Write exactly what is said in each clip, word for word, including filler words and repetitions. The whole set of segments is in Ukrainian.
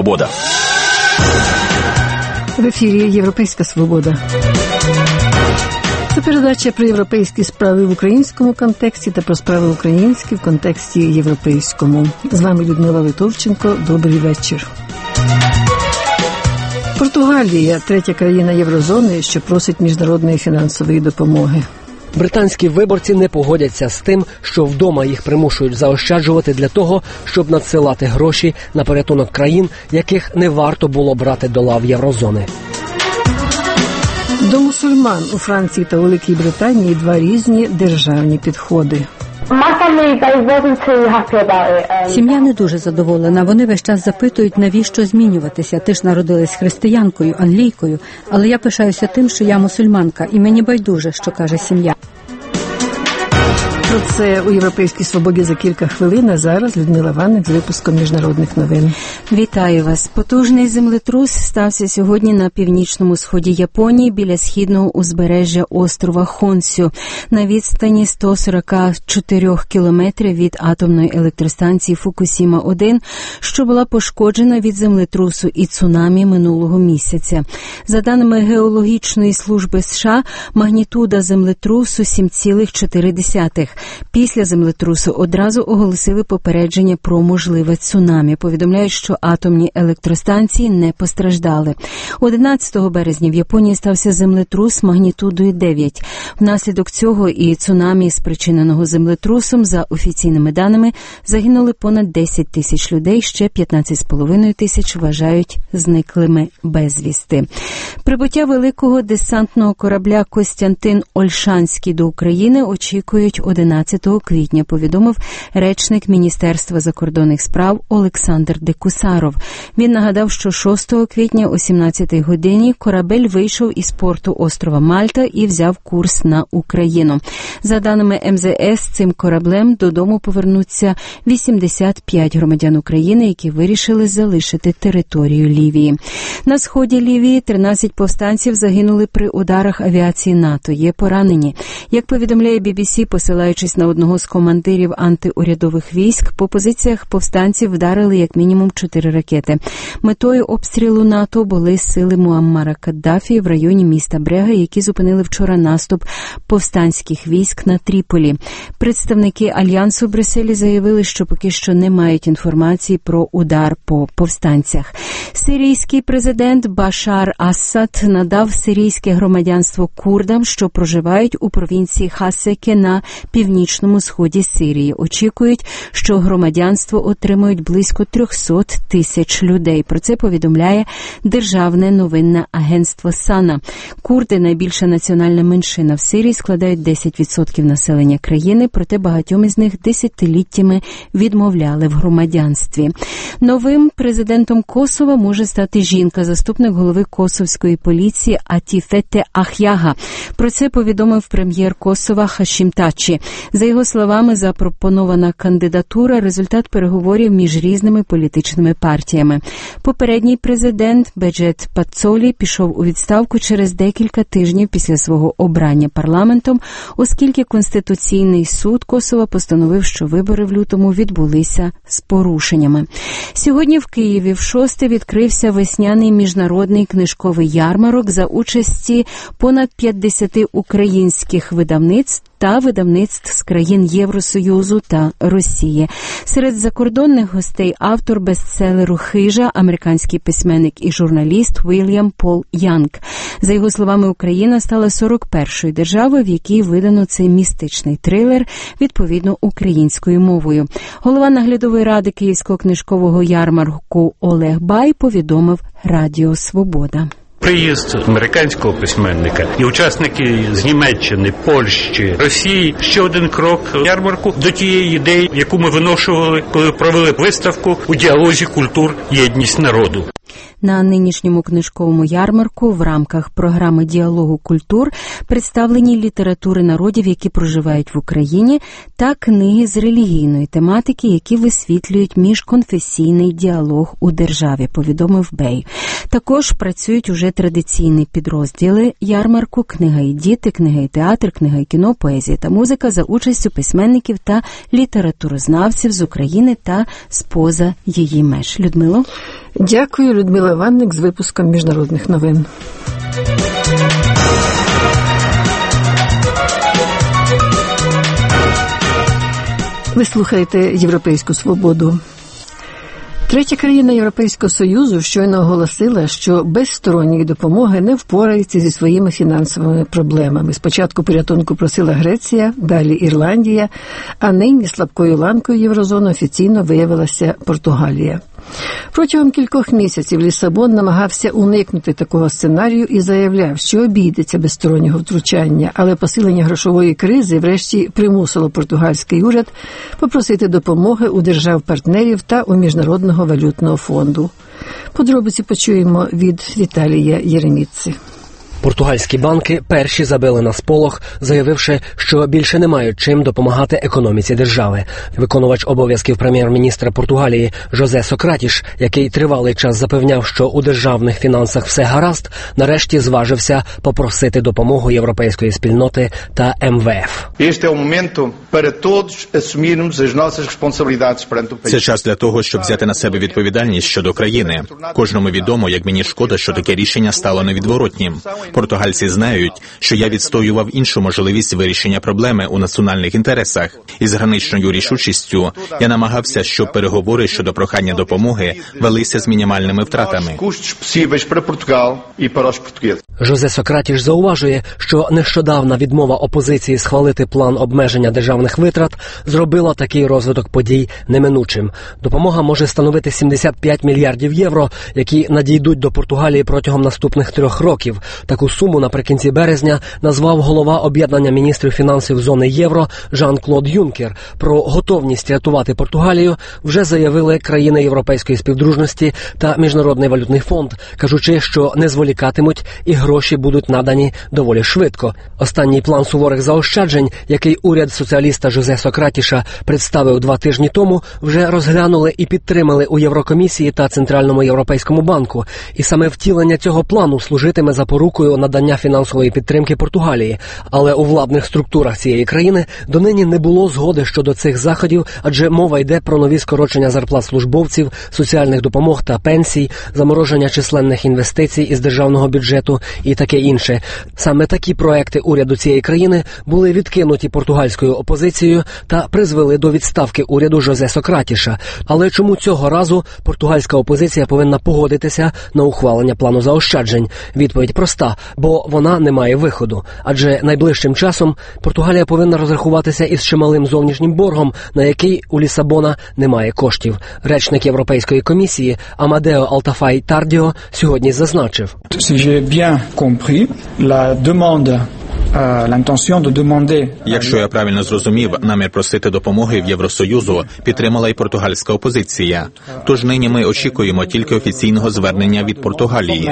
Свобода». В ефірі «Європейська свобода». Це передача про європейські справи в українському контексті та про справи українські в контексті європейському. З вами Людмила Литовченко. Добрий вечір. Португалія – третя країна єврозони, що просить міжнародної фінансової допомоги. Британські виборці не погодяться з тим, що вдома їх примушують заощаджувати для того, щоб надсилати гроші на порятунок країн, яких не варто було брати до лав єврозони. До мусульман у Франції та Великій Британії два різні державні підходи. Сім'я не дуже задоволена. Вони весь час запитують, навіщо змінюватися. Ти ж народилась християнкою, англійкою. Але я пишаюся тим, що я мусульманка, і мені байдуже, що каже сім'я. Про це у «Європейській свободі» за кілька хвилин, а зараз Людмила Ванник з випуском міжнародних новин. Вітаю вас. Потужний землетрус стався сьогодні на північному сході Японії біля східного узбережжя острова Хонсю на відстані сто сорок чотири кілометри від атомної електростанції Фукусіма один, що була пошкоджена від землетрусу і цунамі минулого місяця. За даними Геологічної служби США, магнітуда землетрусу сім цілих чотири десятих. Після землетрусу одразу оголосили попередження про можливе цунамі. Повідомляють, що атомні електростанції не постраждали. одинадцятого березня в Японії стався землетрус магнітудою дев'ять. Внаслідок цього і цунамі, спричиненого землетрусом, за офіційними даними, загинули понад десять тисяч людей, ще п'ятнадцять з половиною тисяч вважають зниклими безвісти. Прибуття великого десантного корабля «Костянтин Ольшанський» до України очікують одинадцятого квітня, повідомив речник Міністерства закордонних справ Олександр Декусаров. Він нагадав, що шостого квітня о сімнадцятій годині корабель вийшов із порту острова Мальта і взяв курс на Україну. За даними ем зе ес, цим кораблем додому повернуться вісімдесят п'ять громадян України, які вирішили залишити територію Лівії. На сході Лівії тринадцять повстанців загинули при ударах авіації НАТО. Є поранені. Як повідомляє бі бі сі, посилаючись на одного з командирів антиурядових військ, по позиціях повстанців вдарили як мінімум чотири ракети. Метою обстрілу НАТО були сили Муаммара Каддафі в районі міста Брега, які зупинили вчора наступ повстанських військ на Тріполі. Представники Альянсу в Брюсселі заявили, що поки що не мають інформації про удар по повстанцях. Сирійський президент Башар Асад надав сирійське громадянство курдам, що проживають у провінції Хасеке на північному сході Сирії. Очікують, що громадянство отримують близько триста тисяч людей. Про це повідомляє державне новинне агентство Сана. Курди – найбільша національна меншина в Сирії, складають десять відсотків населення країни, проте багатьом із них десятиліттями відмовляли в громадянстві. Новим президентом Косова може стати жінка, заступник голови косовської поліції Атіфете Ахяга. Про це повідомив прем'єр Косова Хашим Тачі. За його словами, запропонована кандидатура – результат переговорів між різними політичними партіями. Попередній президент Беджет Пацолі пішов у відставку через декілька тижнів після свого обрання парламентом, оскільки Конституційний суд Косова постановив, що вибори в лютому відбулися з порушеннями. Сьогодні в Києві вшосте відкрився весняний міжнародний книжковий ярмарок за участі понад п'ятдесят українських видавництв та видавництв з країн Євросоюзу та Росії. Серед закордонних гостей автор бестселеру «Хижа», американський письменник і журналіст Вільям Пол Янг. За його словами, Україна стала сорок першою державою, в якій видано цей містичний трилер, відповідно українською мовою. Голова наглядової ради Київського книжкового ярмарку Олег Бай повідомив Радіо Свобода. Приїзд американського письменника і учасники з Німеччини, Польщі, Росії – ще один крок ярмарку до тієї ідеї, яку ми виношували, коли провели виставку у діалозі культур «Єдність народу». На нинішньому книжковому ярмарку в рамках програми «Діалогу культур» представлені літератури народів, які проживають в Україні, та книги з релігійної тематики, які висвітлюють міжконфесійний діалог у державі, повідомив Бей. Також працюють уже традиційні підрозділи ярмарку «Книга і діти», «Книга і театр», «Книга і кіно», «Поезія та музика» за участю письменників та літературознавців з України та з-поза її меж. Людмило? Дякую, Людмила Ванник з випуском міжнародних новин. Ви слухаєте «Європейську свободу». Третя країна Європейського Союзу щойно оголосила, що без сторонньої допомоги не впорається зі своїми фінансовими проблемами. Спочатку порятунку просила Греція, далі Ірландія, а нині слабкою ланкою єврозони офіційно виявилася Португалія. Протягом кількох місяців Лісабон намагався уникнути такого сценарію і заявляв, що обійдеться без стороннього втручання, але посилення грошової кризи врешті примусило португальський уряд попросити допомоги у держав-партнерів та у Міжнародного валютного фонду. Подробиці почуємо від Віталія Єреміци. Португальські банки перші забили на сполох, заявивши, що більше не мають чим допомагати економіці держави. Виконувач обов'язків прем'єр-міністра Португалії Жозе Сократіш, який тривалий час запевняв, що у державних фінансах все гаразд, нарешті зважився попросити допомогу європейської спільноти та ем ве еф. Це час для того, щоб взяти на себе відповідальність щодо країни. Кожному відомо, як мені шкода, що таке рішення стало невідворотнім. Португальці знають, що я відстоював іншу можливість вирішення проблеми у національних інтересах. І з граничною рішучістю я намагався, щоб переговори щодо прохання допомоги велися з мінімальними втратами. Жозе Сократіш зауважує, що нещодавна відмова опозиції схвалити план обмеження державних витрат зробила такий розвиток подій неминучим. Допомога може становити сімдесят п'ять мільярдів євро, які надійдуть до Португалії протягом наступних трьох років. Таку суму наприкінці березня назвав голова об'єднання міністрів фінансів зони євро Жан-Клод Юнкер. Про готовність рятувати Португалію вже заявили країни Європейської співдружності та Міжнародний валютний фонд, кажучи, що не зволікатимуть і гроші будуть надані доволі швидко. Останній план суворих заощаджень, який уряд соціаліста Жозе Сократіша представив два тижні тому, вже розглянули і підтримали у Єврокомісії та Центральному Європейському банку. І саме втілення цього плану служитиме запорукою надання фінансової підтримки Португалії. Але у владних структурах цієї країни донині не було згоди щодо цих заходів, адже мова йде про нові скорочення зарплат службовців, соціальних допомог та пенсій, замороження численних інвестицій із державного бюджету і таке інше. Саме такі проекти уряду цієї країни були відкинуті португальською опозицією та призвели до відставки уряду Жозе Сократіша. Але чому цього разу португальська опозиція повинна погодитися на ухвалення плану заощаджень? Відповідь проста, бо вона не має виходу. Адже найближчим часом Португалія повинна розрахуватися із чималим зовнішнім боргом, на який у Лісабона немає коштів. Речник Європейської комісії Амадео Алтафай Тардіо сьогодні зазначив. Якщо я правильно зрозумів, намір просити допомоги в Євросоюзу підтримала і португальська опозиція. Тож нині ми очікуємо тільки офіційного звернення від Португалії.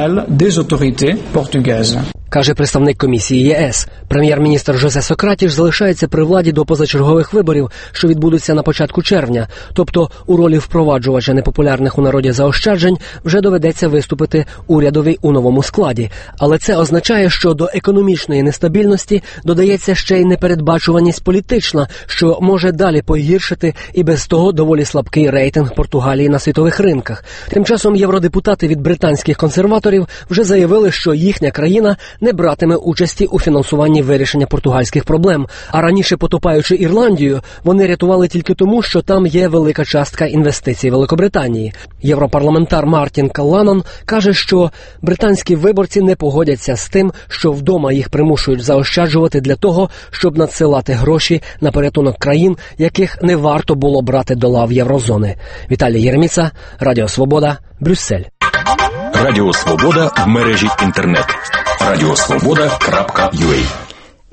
Каже представник комісії ЄС. Прем'єр-міністр Жозе Сократіш залишається при владі до позачергових виборів, що відбудуться на початку червня. Тобто у ролі впроваджувача непопулярних у народі заощаджень вже доведеться виступити урядові у новому складі. Але це означає, що до економічної нестабільності додається ще й непередбачуваність політична, що може далі погіршити і без того доволі слабкий рейтинг Португалії на світових ринках. Тим часом євродепутати від британських консерваторів вже заявили, що їхня країна не братиме участі у фінансуванні вирішення португальських проблем. А раніше, потопаючи Ірландію, вони рятували тільки тому, що там є велика частка інвестицій Великобританії. Європарламентар Мартін Калланан каже, що британські виборці не погодяться з тим, що вдома їх примушують заощаджувати для того, щоб надсилати гроші на порятунок країн, яких не варто було брати до лав Єврозони. Віталій Єреміца, Радіо Свобода, Брюссель. Радіо Свобода в мережі інтернет. радіо свобода крапка ю а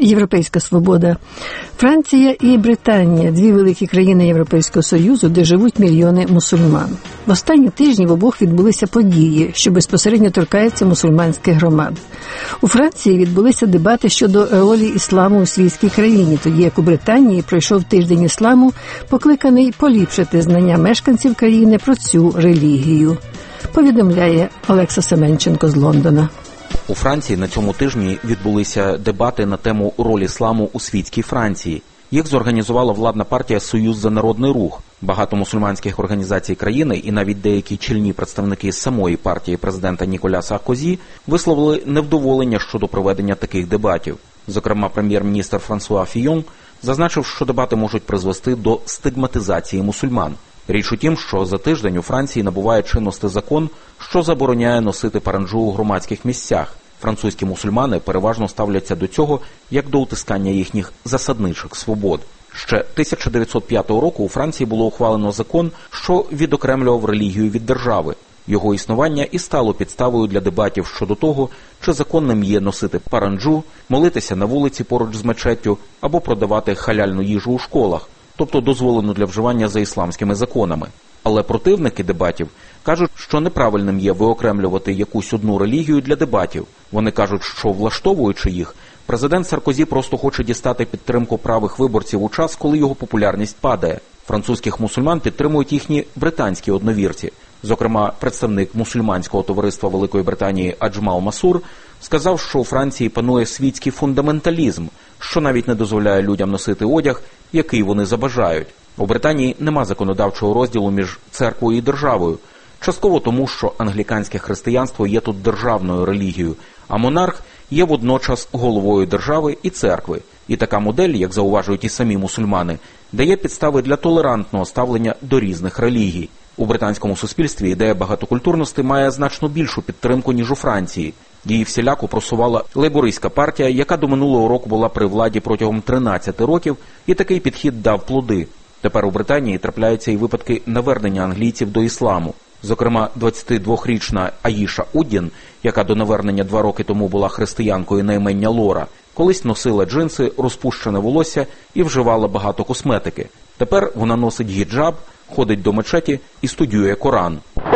Європейська свобода. Франція і Британія – дві великі країни Європейського Союзу, де живуть мільйони мусульман. В останні тижні в обох відбулися події, що безпосередньо торкаються мусульманських громад. У Франції відбулися дебати щодо ролі ісламу у світській країні, тоді як у Британії пройшов тиждень ісламу, покликаний поліпшити знання мешканців країни про цю релігію. Повідомляє Олекса Семенченко з Лондона. У Франції на цьому тижні відбулися дебати на тему ролі ісламу у світській Франції. Їх зорганізувала владна партія «Союз за народний рух». Багато мусульманських організацій країни і навіть деякі чільні представники самої партії президента Ніколя Саркозі висловили невдоволення щодо проведення таких дебатів. Зокрема, прем'єр-міністр Франсуа Фійон зазначив, що дебати можуть призвести до стигматизації мусульман. Річ у тім, що за тиждень у Франції набуває чинності закон, що забороняє носити паранджу у громадських місцях. Французькі мусульмани переважно ставляться до цього як до утискання їхніх засадничих свобод. Ще тисяча дев'ятсот п'ятого року у Франції було ухвалено закон, що відокремлював релігію від держави. Його існування і стало підставою для дебатів щодо того, чи законним є носити паранджу, молитися на вулиці поруч з мечеттю або продавати халяльну їжу у школах, тобто дозволену для вживання за ісламськими законами. Але противники дебатів кажуть, що неправильним є виокремлювати якусь одну релігію для дебатів. Вони кажуть, що влаштовуючи їх, президент Саркозі просто хоче дістати підтримку правих виборців у час, коли його популярність падає. Французьких мусульман підтримують їхні британські одновірці. Зокрема, представник мусульманського товариства Великої Британії Аджмал Масур сказав, що у Франції панує світський фундаменталізм, що навіть не дозволяє людям носити одяг, який вони забажають. У Британії нема законодавчого розділу між церквою і державою, частково тому, що англіканське християнство є тут державною релігією, а монарх є водночас головою держави і церкви. І така модель, як зауважують і самі мусульмани, дає підстави для толерантного ставлення до різних релігій. У британському суспільстві ідея багатокультурності має значно більшу підтримку, ніж у Франції. Її всіляко просувала лейбористська партія, яка до минулого року була при владі протягом тринадцяти років, і такий підхід дав плоди. Тепер у Британії трапляються і випадки навернення англійців до ісламу. Зокрема, двадцятидвохрічна Аїша Уддін, яка до навернення два роки тому була християнкою на ім'я Лора, колись носила джинси, розпущене волосся і вживала багато косметики. Тепер вона носить гіджаб, ходить до мечеті і студіює Коран.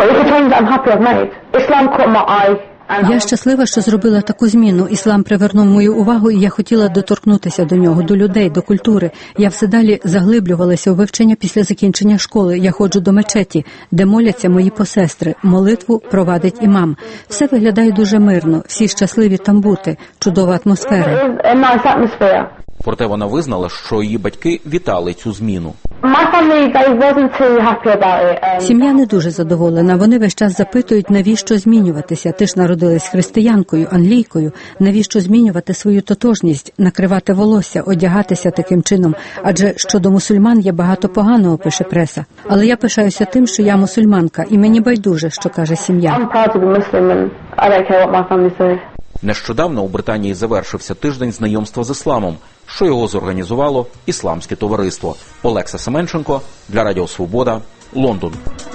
Я щаслива, що зробила таку зміну. Іслам привернув мою увагу, і я хотіла доторкнутися до нього, до людей, до культури. Я все далі заглиблювалася у вивчення після закінчення школи. Я ходжу до мечеті, де моляться мої посестри. Молитву провадить імам. Все виглядає дуже мирно. Всі щасливі там бути. Чудова атмосфера. Проте вона визнала, що її батьки вітали цю зміну. Сім'я не дуже задоволена. Вони весь час запитують, навіщо змінюватися. Ти ж народилась християнкою, англійкою. Навіщо змінювати свою тотожність, накривати волосся, одягатися таким чином? Адже щодо мусульман є багато поганого, пише преса. Але я пишаюся тим, що я мусульманка, і мені байдуже, що каже сім'я. Нещодавно у Британії завершився тиждень знайомства з ісламом, що його зорганізувало Ісламське товариство. Олекса Семенченко для Радіо Свобода, Лондон.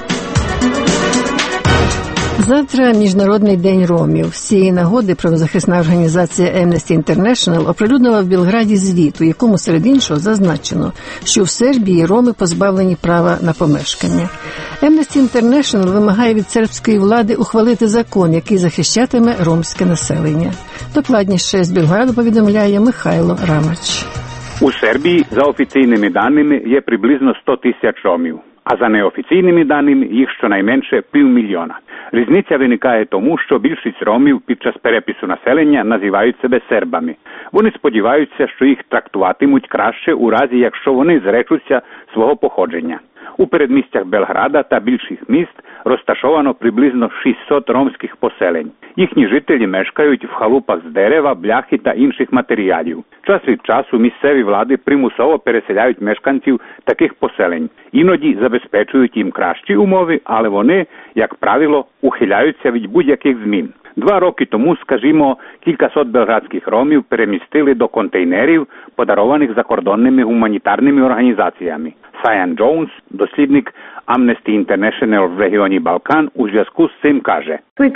Завтра Міжнародний день ромів. З цієї нагоди правозахисна організація Amnesty International оприлюднила в Білграді звіт, у якому серед іншого зазначено, що в Сербії роми позбавлені права на помешкання. Amnesty International вимагає від сербської влади ухвалити закон, який захищатиме ромське населення. Докладніше з Білграду повідомляє Михайло Рамач. У Сербії за офіційними даними є приблизно сто тисяч ромів, а за неофіційними даними їх щонайменше півмільйона. Різниця виникає тому, що більшість ромів під час перепису населення називають себе сербами. Вони сподіваються, що їх трактуватимуть краще у разі, якщо вони зречуться свого походження. У передмістях Белграда та більших міст розташовано приблизно шістсот ромських поселень. Їхні жителі мешкають в халупах з дерева, бляхи та інших матеріалів. Час від часу місцеві влади примусово переселяють мешканців таких поселень. Іноді забезпечують їм кращі умови, але вони, як правило, ухиляються від будь-яких змін. Два роки тому, скажімо, кількасот белградських ромів перемістили до контейнерів, подарованих закордонними гуманітарними організаціями. Сайан Джонс, дослідник Amnesty International в регіоні Балкан, у зв'язку з цим каже: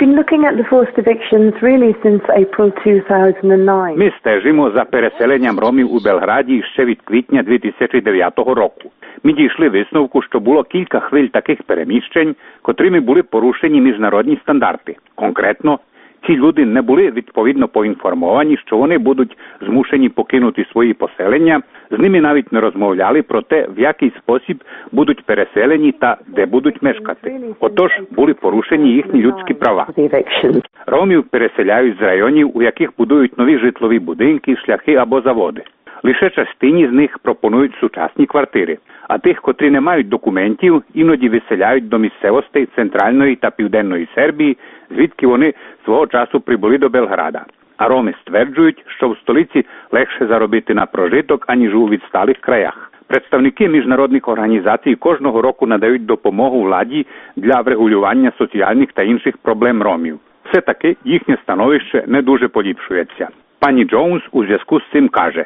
Ми стежимо за переселенням ромів у Белграді ще від квітня дві тисячі дев'ятого року. Ми дійшли висновку, що було кілька хвиль таких переміщень, котрими були порушені міжнародні стандарти. Конкретно, ці люди не були відповідно поінформовані, що вони будуть змушені покинути свої поселення, з ними навіть не розмовляли про те, в який спосіб будуть переселені та де будуть мешкати. Отож, були порушені їхні людські права. Ромів переселяють з районів, у яких будують нові житлові будинки, шляхи або заводи. Лише частині з них пропонують сучасні квартири, а тих, котрі не мають документів, іноді виселяють до місцевостей Центральної та Південної Сербії, звідки вони свого часу прибули до Белграда. А роми стверджують, що в столиці легше заробити на прожиток, аніж у відсталих краях. Представники міжнародних організацій кожного року надають допомогу владі для врегулювання соціальних та інших проблем ромів. Все-таки їхнє становище не дуже поліпшується. Пані Джонс у зв'язку з цим каже: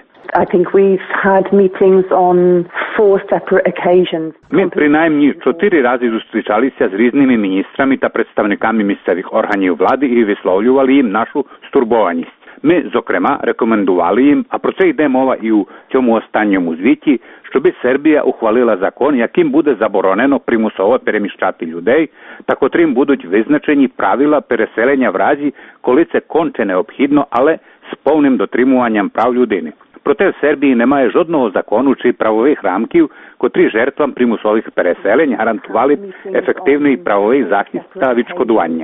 Ми принаймні чотири рази зустрічалися з різними міністрами та представниками місцевих органів влади і висловлювали їм нашу стурбованість. Ми, зокрема, рекомендували їм, а про це йде мова і у цьому останньому звіті, щоби Сербія ухвалила закон, яким буде заборонено примусово переміщати людей, та котрим будуть визначені правила переселення в разі, коли це конче необхідно, але з повним дотримуванням прав людини. Проте в Сербії немає жодного закону чи правових рамків, котрі жертвам примусових переселень гарантували б ефективний правовий захист та відшкодування.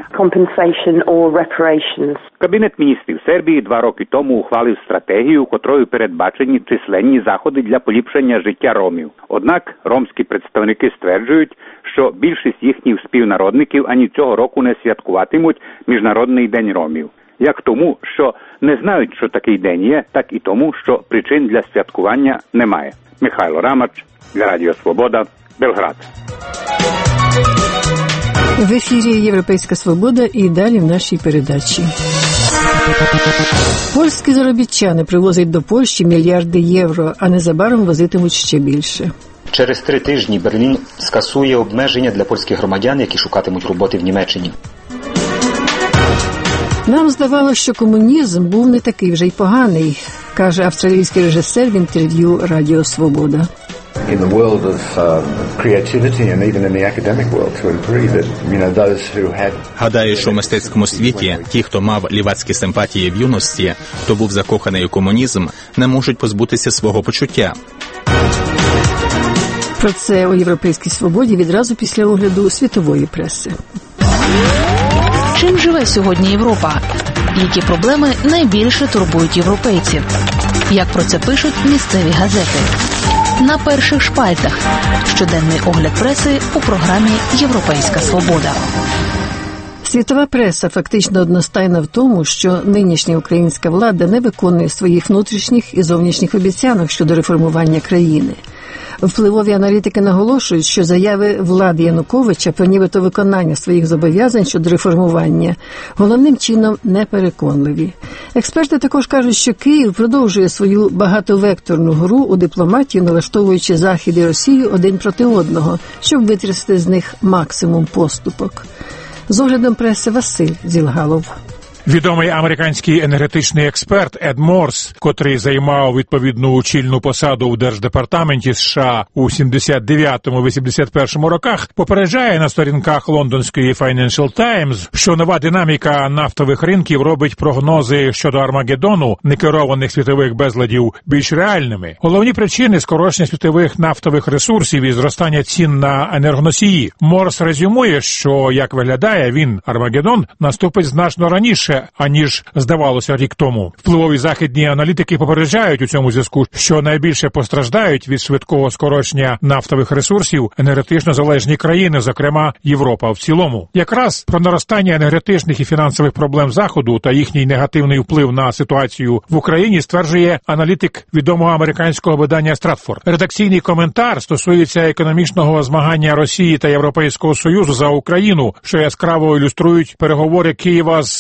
Кабінет міністрів Сербії два роки тому ухвалив стратегію, котрою передбачені численні заходи для поліпшення життя ромів. Однак ромські представники стверджують, що більшість їхніх співнародників ані цього року не святкуватимуть Міжнародний день ромів. Як тому, що не знають, що такий день є, так і тому, що причин для святкування немає. Михайло Рамач, для Радіо Свобода, Белград. В ефірі Європейська Свобода і далі в нашій передачі. Польські заробітчани привозять до Польщі мільярди євро, а незабаром возитимуть ще більше. Через три тижні Берлін скасує обмеження для польських громадян, які шукатимуть роботи в Німеччині. Нам здавалося, що комунізм був не такий вже й поганий, каже австралійський режисер в інтерв'ю Радіо Свобода. Гадаю, що в мистецькому світі ті, хто мав лівацькі симпатії в юності, хто був закоханий у комунізм, не можуть позбутися свого почуття. Про це у Європейській Свободі відразу після огляду світової преси. Чим живе сьогодні Європа? Які проблеми найбільше турбують європейців? Як про це пишуть місцеві газети? На перших шпальтах. Щоденний огляд преси у програмі «Європейська Свобода». Світова преса фактично одностайна в тому, що нинішня українська влада не виконує своїх внутрішніх і зовнішніх обіцянок щодо реформування країни. Впливові аналітики наголошують, що заяви влади Януковича про нібито виконання своїх зобов'язань щодо реформування головним чином непереконливі. Експерти також кажуть, що Київ продовжує свою багатовекторну гру у дипломатії, налаштовуючи Захід і Росію один проти одного, щоб витрясти з них максимум поступок. З оглядом преси Василь Зілгалов. Відомий американський енергетичний експерт Ед Морс, котрий займав відповідну очільну посаду у Держдепартаменті США у сімдесят дев'ятому - вісімдесят першому роках, попереджає на сторінках лондонської Financial Times, що нова динаміка нафтових ринків робить прогнози щодо Армагеддону, некерованих світових безладів, більш реальними. Головні причини – скорочення світових нафтових ресурсів і зростання цін на енергоносії. Морс резюмує, що, як виглядає він, Армагеддон наступить значно раніше, аніж здавалося рік тому. Впливові західні аналітики попереджають у цьому зв'язку, що найбільше постраждають від швидкого скорочення нафтових ресурсів енергетично залежні країни, зокрема Європа в цілому. Якраз про наростання енергетичних і фінансових проблем Заходу та їхній негативний вплив на ситуацію в Україні стверджує аналітик відомого американського видання Стратфорд. Редакційний коментар стосується економічного змагання Росії та Європейського Союзу за Україну, що яскраво ілюструють переговори Києва з Європейським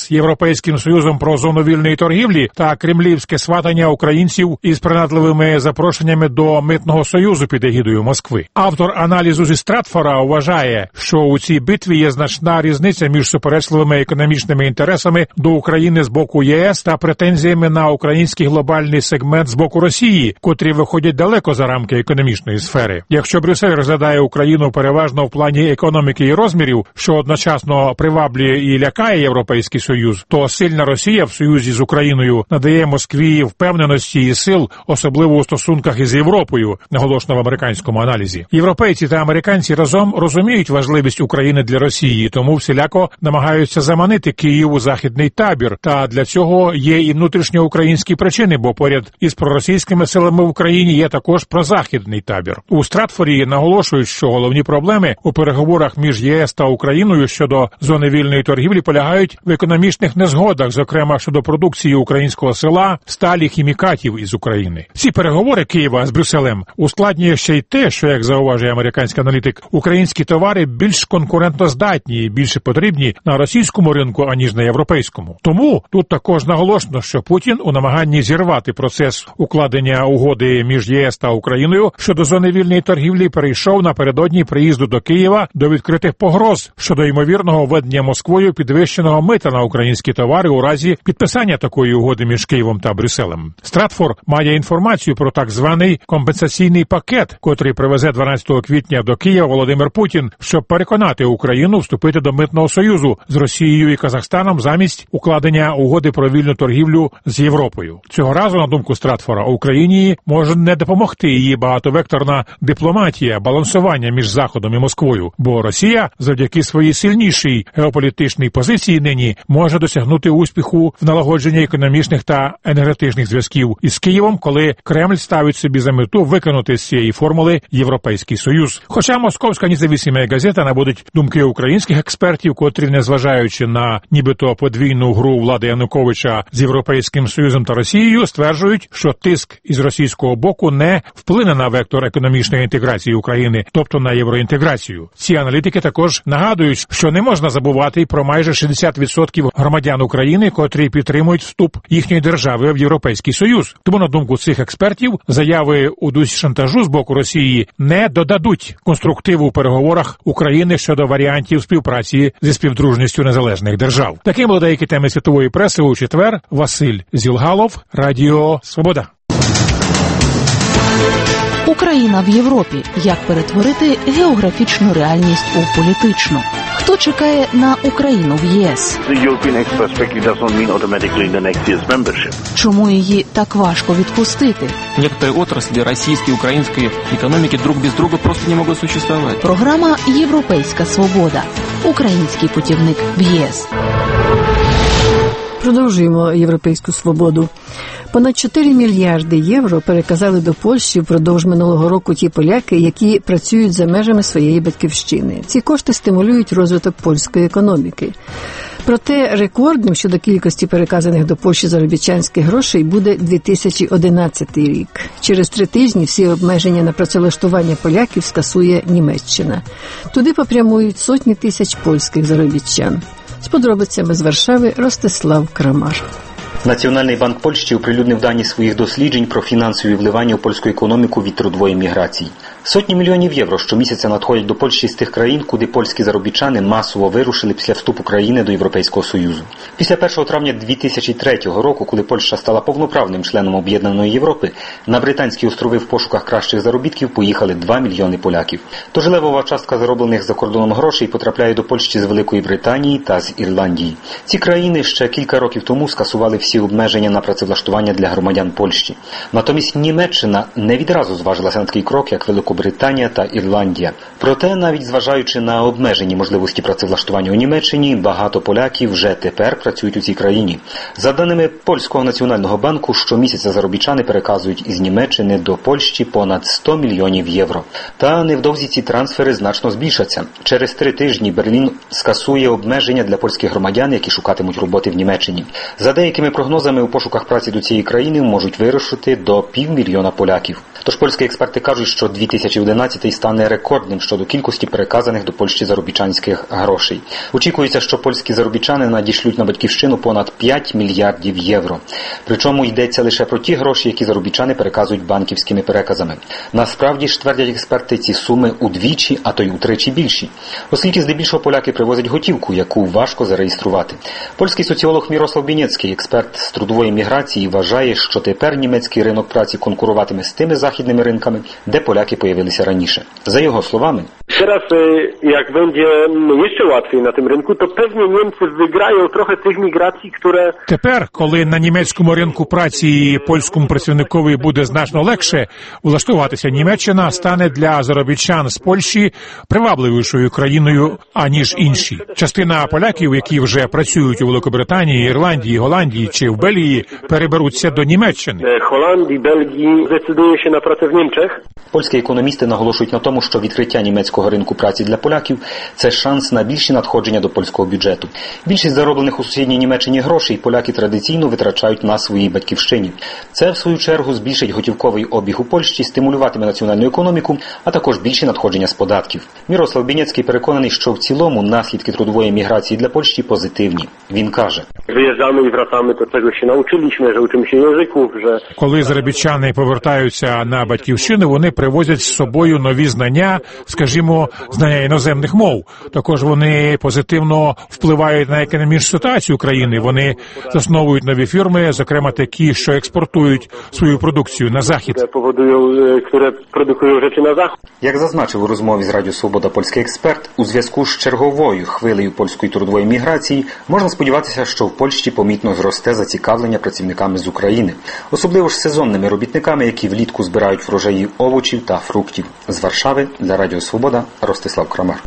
Європейським Союзом про зону вільної торгівлі та кремлівське сватання українців із принадливими запрошеннями до митного союзу під егідою Москви. Автор аналізу зі Стратфора вважає, що у цій битві є значна різниця між суперечливими економічними інтересами до України з боку ЄС та претензіями на український глобальний сегмент з боку Росії, котрі виходять далеко за рамки економічної сфери. Якщо Брюссель розглядає Україну переважно в плані економіки і розмірів, що одночасно приваблює і лякає Європейський Союз, то сильна Росія в союзі з Україною надає Москві впевненості і сил, особливо у стосунках із Європою, наголошено в американському аналізі. Європейці та американці разом розуміють важливість України для Росії, тому всіляко намагаються заманити Київ у західний табір. Та для цього є і внутрішньоукраїнські причини, бо поряд із проросійськими силами в Україні є також прозахідний табір. У Стратфорі наголошують, що головні проблеми у переговорах між ЄС та Україною щодо зони вільної торгівлі полягають в економічних незгодах, зокрема щодо продукції українського села, сталі, хімікатів із України. Ці переговори Києва з Брюсселем ускладнює ще й те, що, як зауважує американський аналітик, українські товари більш конкурентоздатні і більше потрібні на російському ринку, аніж на європейському. Тому тут також наголошено, що Путін у намаганні зірвати процес укладення угоди між ЄС та Україною щодо зони вільної торгівлі перейшов напередодні приїзду до Києва до відкритих погроз щодо ймовірного введення Москвою підвищеного мита на українські товари у разі підписання такої угоди між Києвом та Брюсселем. Стратфор має інформацію про так званий компенсаційний пакет, котрий привезе дванадцятого квітня до Києва Володимир Путін, щоб переконати Україну вступити до митного союзу з Росією і Казахстаном замість укладення угоди про вільну торгівлю з Європою. Цього разу, на думку Стратфора, Україні може не допомогти її багатовекторна дипломатія, балансування між Заходом і Москвою, бо Росія завдяки своїй сильнішій геополітичній позиції нині може досягнути успіху в налагодженні економічних та енергетичних зв'язків із Києвом, коли Кремль ставить собі за мету виконати з цієї формули Європейський Союз. Хоча Московська независима газета наводить думки українських експертів, котрі, незважаючи на нібито подвійну гру влади Януковича з Європейським Союзом та Росією, стверджують, що тиск із російського боку не вплине на вектор економічної інтеграції України, тобто на євроінтеграцію. Ці аналітики також нагадують, що не можна забувати про майже шістдесят відсотків громадян України, котрі підтримують вступ їхньої держави в Європейський Союз. Тому, на думку цих експертів, заяви у дусі шантажу з боку Росії не додадуть конструктиву у переговорах України щодо варіантів співпраці зі співдружністю незалежних держав. Таким були деякі теми світової преси у четвер. Василь Зілгалов, Радіо Свобода. Україна в Європі. Як перетворити географічну реальність у політичну? Хто чекає на Україну в ЄС? Чому її так важко відпустити? Некоторые отрасли российской и украинской экономики друг без друга просто не могут существовать. Програма «Європейська свобода». Український путівник в ЄС. Продовжуємо європейську свободу. Понад чотири мільярди євро переказали до Польщі впродовж минулого року ті поляки, які працюють за межами своєї батьківщини. Ці кошти стимулюють розвиток польської економіки. Проте рекордним щодо кількості переказаних до Польщі заробітчанських грошей буде дві тисячі одинадцятий рік. Через три тижні всі обмеження на працевлаштування поляків скасує Німеччина. Туди попрямують сотні тисяч польських заробітчан. З подробицями з Варшави Ростислав Крамар. Національний банк Польщі оприлюднив дані своїх досліджень про фінансові вливання у польську економіку від трудової міграції. Сотні мільйонів євро щомісяця надходять до Польщі з тих країн, куди польські заробітчани масово вирушили після вступу країни до Європейського Союзу. Після першого травня дві тисячі третього року, коли Польща стала повноправним членом Об'єднаної Європи, на Британські острови в пошуках кращих заробітків поїхали два мільйони поляків. Тож левова частка зароблених за кордоном грошей потрапляє до Польщі з Великої Британії та з Ірландії. Ці країни ще кілька років тому скасували всі обмеження на працевлаштування для громадян Польщі. Натомість Німеччина не відразу зважилася на такий крок, як Великобританія та Ірландія. Проте, навіть зважаючи на обмежені можливості працевлаштування у Німеччині, багато поляків вже тепер працюють у цій країні. За даними Польського національного банку, щомісяця заробітчани переказують із Німеччини до Польщі понад сто мільйонів євро. Та невдовзі ці трансфери значно збільшаться. Через три тижні Берлін скасує обмеження для польських громадян, які шукатимуть роботи в Німеччині. За деякими прогнозами, у пошуках праці до цієї країни можуть вирушити до півмільйона поляків. Тож польські експерти кажуть, що дві тисячі одинадцятий стане рекордним щодо кількості переказаних до Польщі заробітчанських грошей. Очікується, що польські заробітчани надішлють на батьківщину понад п'ять мільярдів євро. Причому йдеться лише про ті гроші, які заробітчани переказують банківськими переказами. Насправді ж, твердять експерти, ці суми удвічі, а то й утричі більші. Оскільки здебільшого поляки привозять готівку, яку важко зареєструвати. Польський соціолог Мірослав Бєнєцький, експерт з трудової міграції, вважає, що тепер німецький ринок праці конкуруватиме з тими західними ринками, де поляки появилися раніше. За його словами, Teraz, jak będzie jeszcze łatwiej na tym rynku, to pewnie Niemcy wygrają trochę tych migracji, które... Тепер, коли на німецькому ринку праці польському працівникові буде значно легше влаштуватися, Німеччина стане для заробітчан з Польщі привабливішою країною, аніж інші. Частина поляків, які вже працюють у Великобританії, Ірландії, Голландії чи в Бельгії, переберуться до Німеччини. Holandii, Belgii zdecyduje się na pracę w Niemczech. Польські економісти наголошують на тому, що відкриття німецького ринку праці для поляків – це шанс на більші надходження до польського бюджету. Більшість зароблених у сусідній Німеччині грошей поляки традиційно витрачають на своїй батьківщині. Це, в свою чергу, збільшить готівковий обіг у Польщі, стимулюватиме національну економіку, а також більші надходження з податків. Мірослав Бєнєцький переконаний, що в цілому наслідки трудової міграції для Польщі позитивні. Він каже: Виїжджаємо і врacamy, то чогось się nauczyliśmy, że uczymy się języków, że... Коли заробітчани повертаються на батьківщину, вони привозять з собою нові знання, скажімо, знання іноземних мов. Також вони позитивно впливають на економічну ситуацію країни. Вони засновують нові фірми, зокрема такі, що експортують свою продукцію на захід. Як зазначив у розмові з Радіо Свобода польський експерт, у зв'язку з черговою хвилею польської трудової міграції можна сподіватися, що в Польщі помітно зросте зацікавлення працівниками з України, особливо ж сезонними робітниками, які влітку збирають врожаї овочів та фруктів. З Варшави для Радіо Свобода Ростислав Крамар.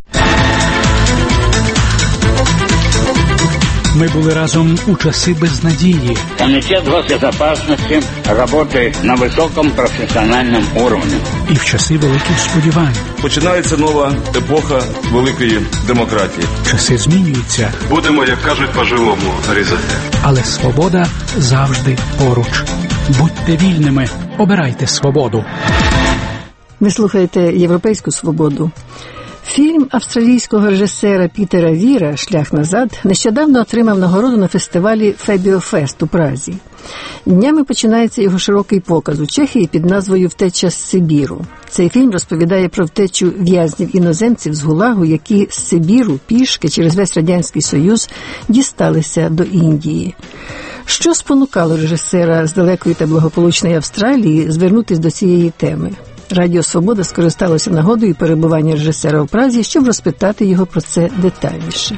Ми були разом у часи безнадії. Комітет госбезопасности працює на високому професіональному рівні. І в часи великих сподівань. Починається нова епоха великої демократії. Часи змінюються. Будемо, як кажуть, по-живому різати. Але свобода завжди поруч. Будьте вільними, обирайте свободу. Ви слухаєте «Європейську свободу». Фільм австралійського режисера Пітера Віра «Шлях назад» нещодавно отримав нагороду на фестивалі Фебіофест у Празі. Днями починається його широкий показ у Чехії під назвою «Втеча з Сибіру». Цей фільм розповідає про втечу в'язнів-іноземців з ГУЛАГу, які з Сибіру пішки через весь Радянський Союз дісталися до Індії. Що спонукало режисера з далекої та благополучної Австралії звернутися до цієї теми? Радіо «Свобода» скористалося нагодою перебування режисера у Празі, щоб розпитати його про це детальніше.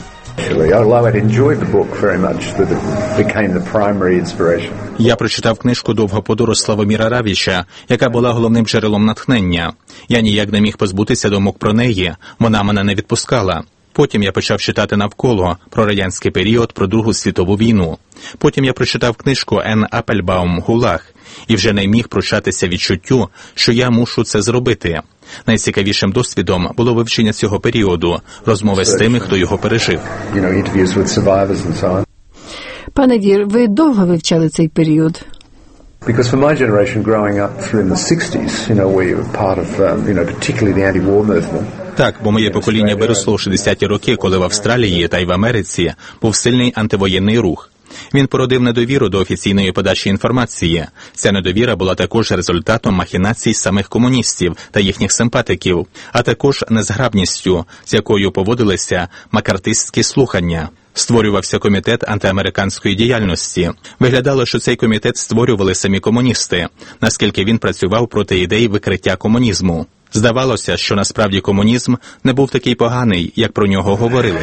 Я прочитав книжку «Довга подорож» Славоміра Равіча, яка була головним джерелом натхнення. Я ніяк не міг позбутися думок про неї, вона мене не відпускала. Потім я почав читати навколо про радянський період, про Другу світову війну. Потім я прочитав книжку Енн Апельбаум «ГУЛАГ» і вже не міг пручатися відчуттю, що я мушу це зробити. Найцікавішим досвідом було вивчення цього періоду, розмови з тими, хто його пережив. Пане Вір, ви довго вивчали цей період? Because for my generation growing up through in the sixties, you know, we were part of, um, you know, particularly the anti-war movement. Так, бо моє покоління виросло у шістдесяті роки, коли в Австралії та й в Америці був сильний антивоєнний рух. Він породив недовіру до офіційної подачі інформації. Ця недовіра була також результатом махінацій самих комуністів та їхніх симпатиків, а також незграбністю, з якою поводилися макартистські слухання. Створювався комітет антиамериканської діяльності. Виглядало, що цей комітет створювали самі комуністи, наскільки він працював проти ідей викриття комунізму. Здавалося, що насправді комунізм не був такий поганий, як про нього говорили.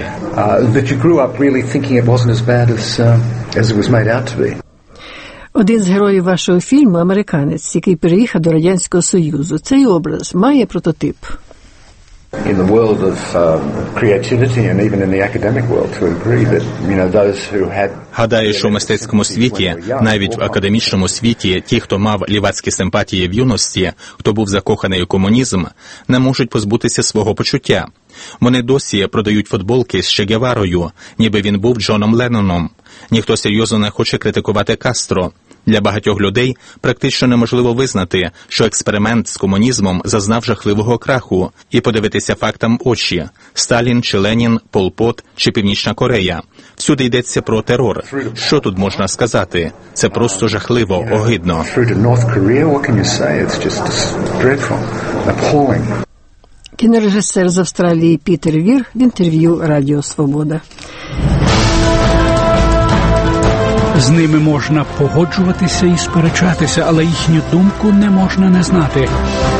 Один з героїв вашого фільму – американець, який переїхав до Радянського Союзу. Цей образ має прототип? In the world of um, creativity and even in the academic world to agree that, you know, those who had... Гадаю, що в мистецькому світі, навіть в академічному світі, ті, хто мав лівацькі симпатії в юності, хто був закоханий у комунізм, не можуть позбутися свого почуття. Вони досі продають футболки з Че Геварою, ніби він був Джоном Ленноном. Ніхто серйозно не хоче критикувати Кастро. Для багатьох людей практично неможливо визнати, що експеримент з комунізмом зазнав жахливого краху, і подивитися фактам в очі – Сталін чи Ленін, Пол Пот чи Північна Корея. Всюди йдеться про терор. Що тут можна сказати? Це просто жахливо, огидно. Кінорежисер з Австралії Пітер Вір в інтерв'ю Радіо Свобода. З ними можна погоджуватися і сперечатися, але їхню думку не можна не знати.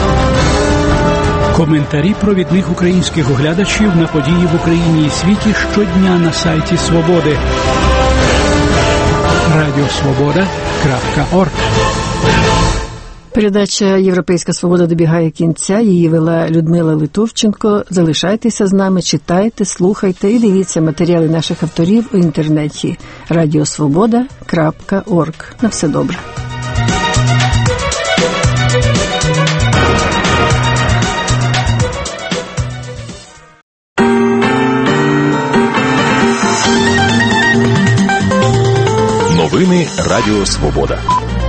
Коментарі провідних українських оглядачів на події в Україні і світі щодня на сайті Свободи. радіосвобода крапка орг. Передача «Європейська свобода» добігає кінця. Її вела Людмила Литовченко. Залишайтеся з нами, читайте, слухайте і дивіться матеріали наших авторів у інтернеті радіосвобода крапка орг. На все добре. Новини Радіо Свобода.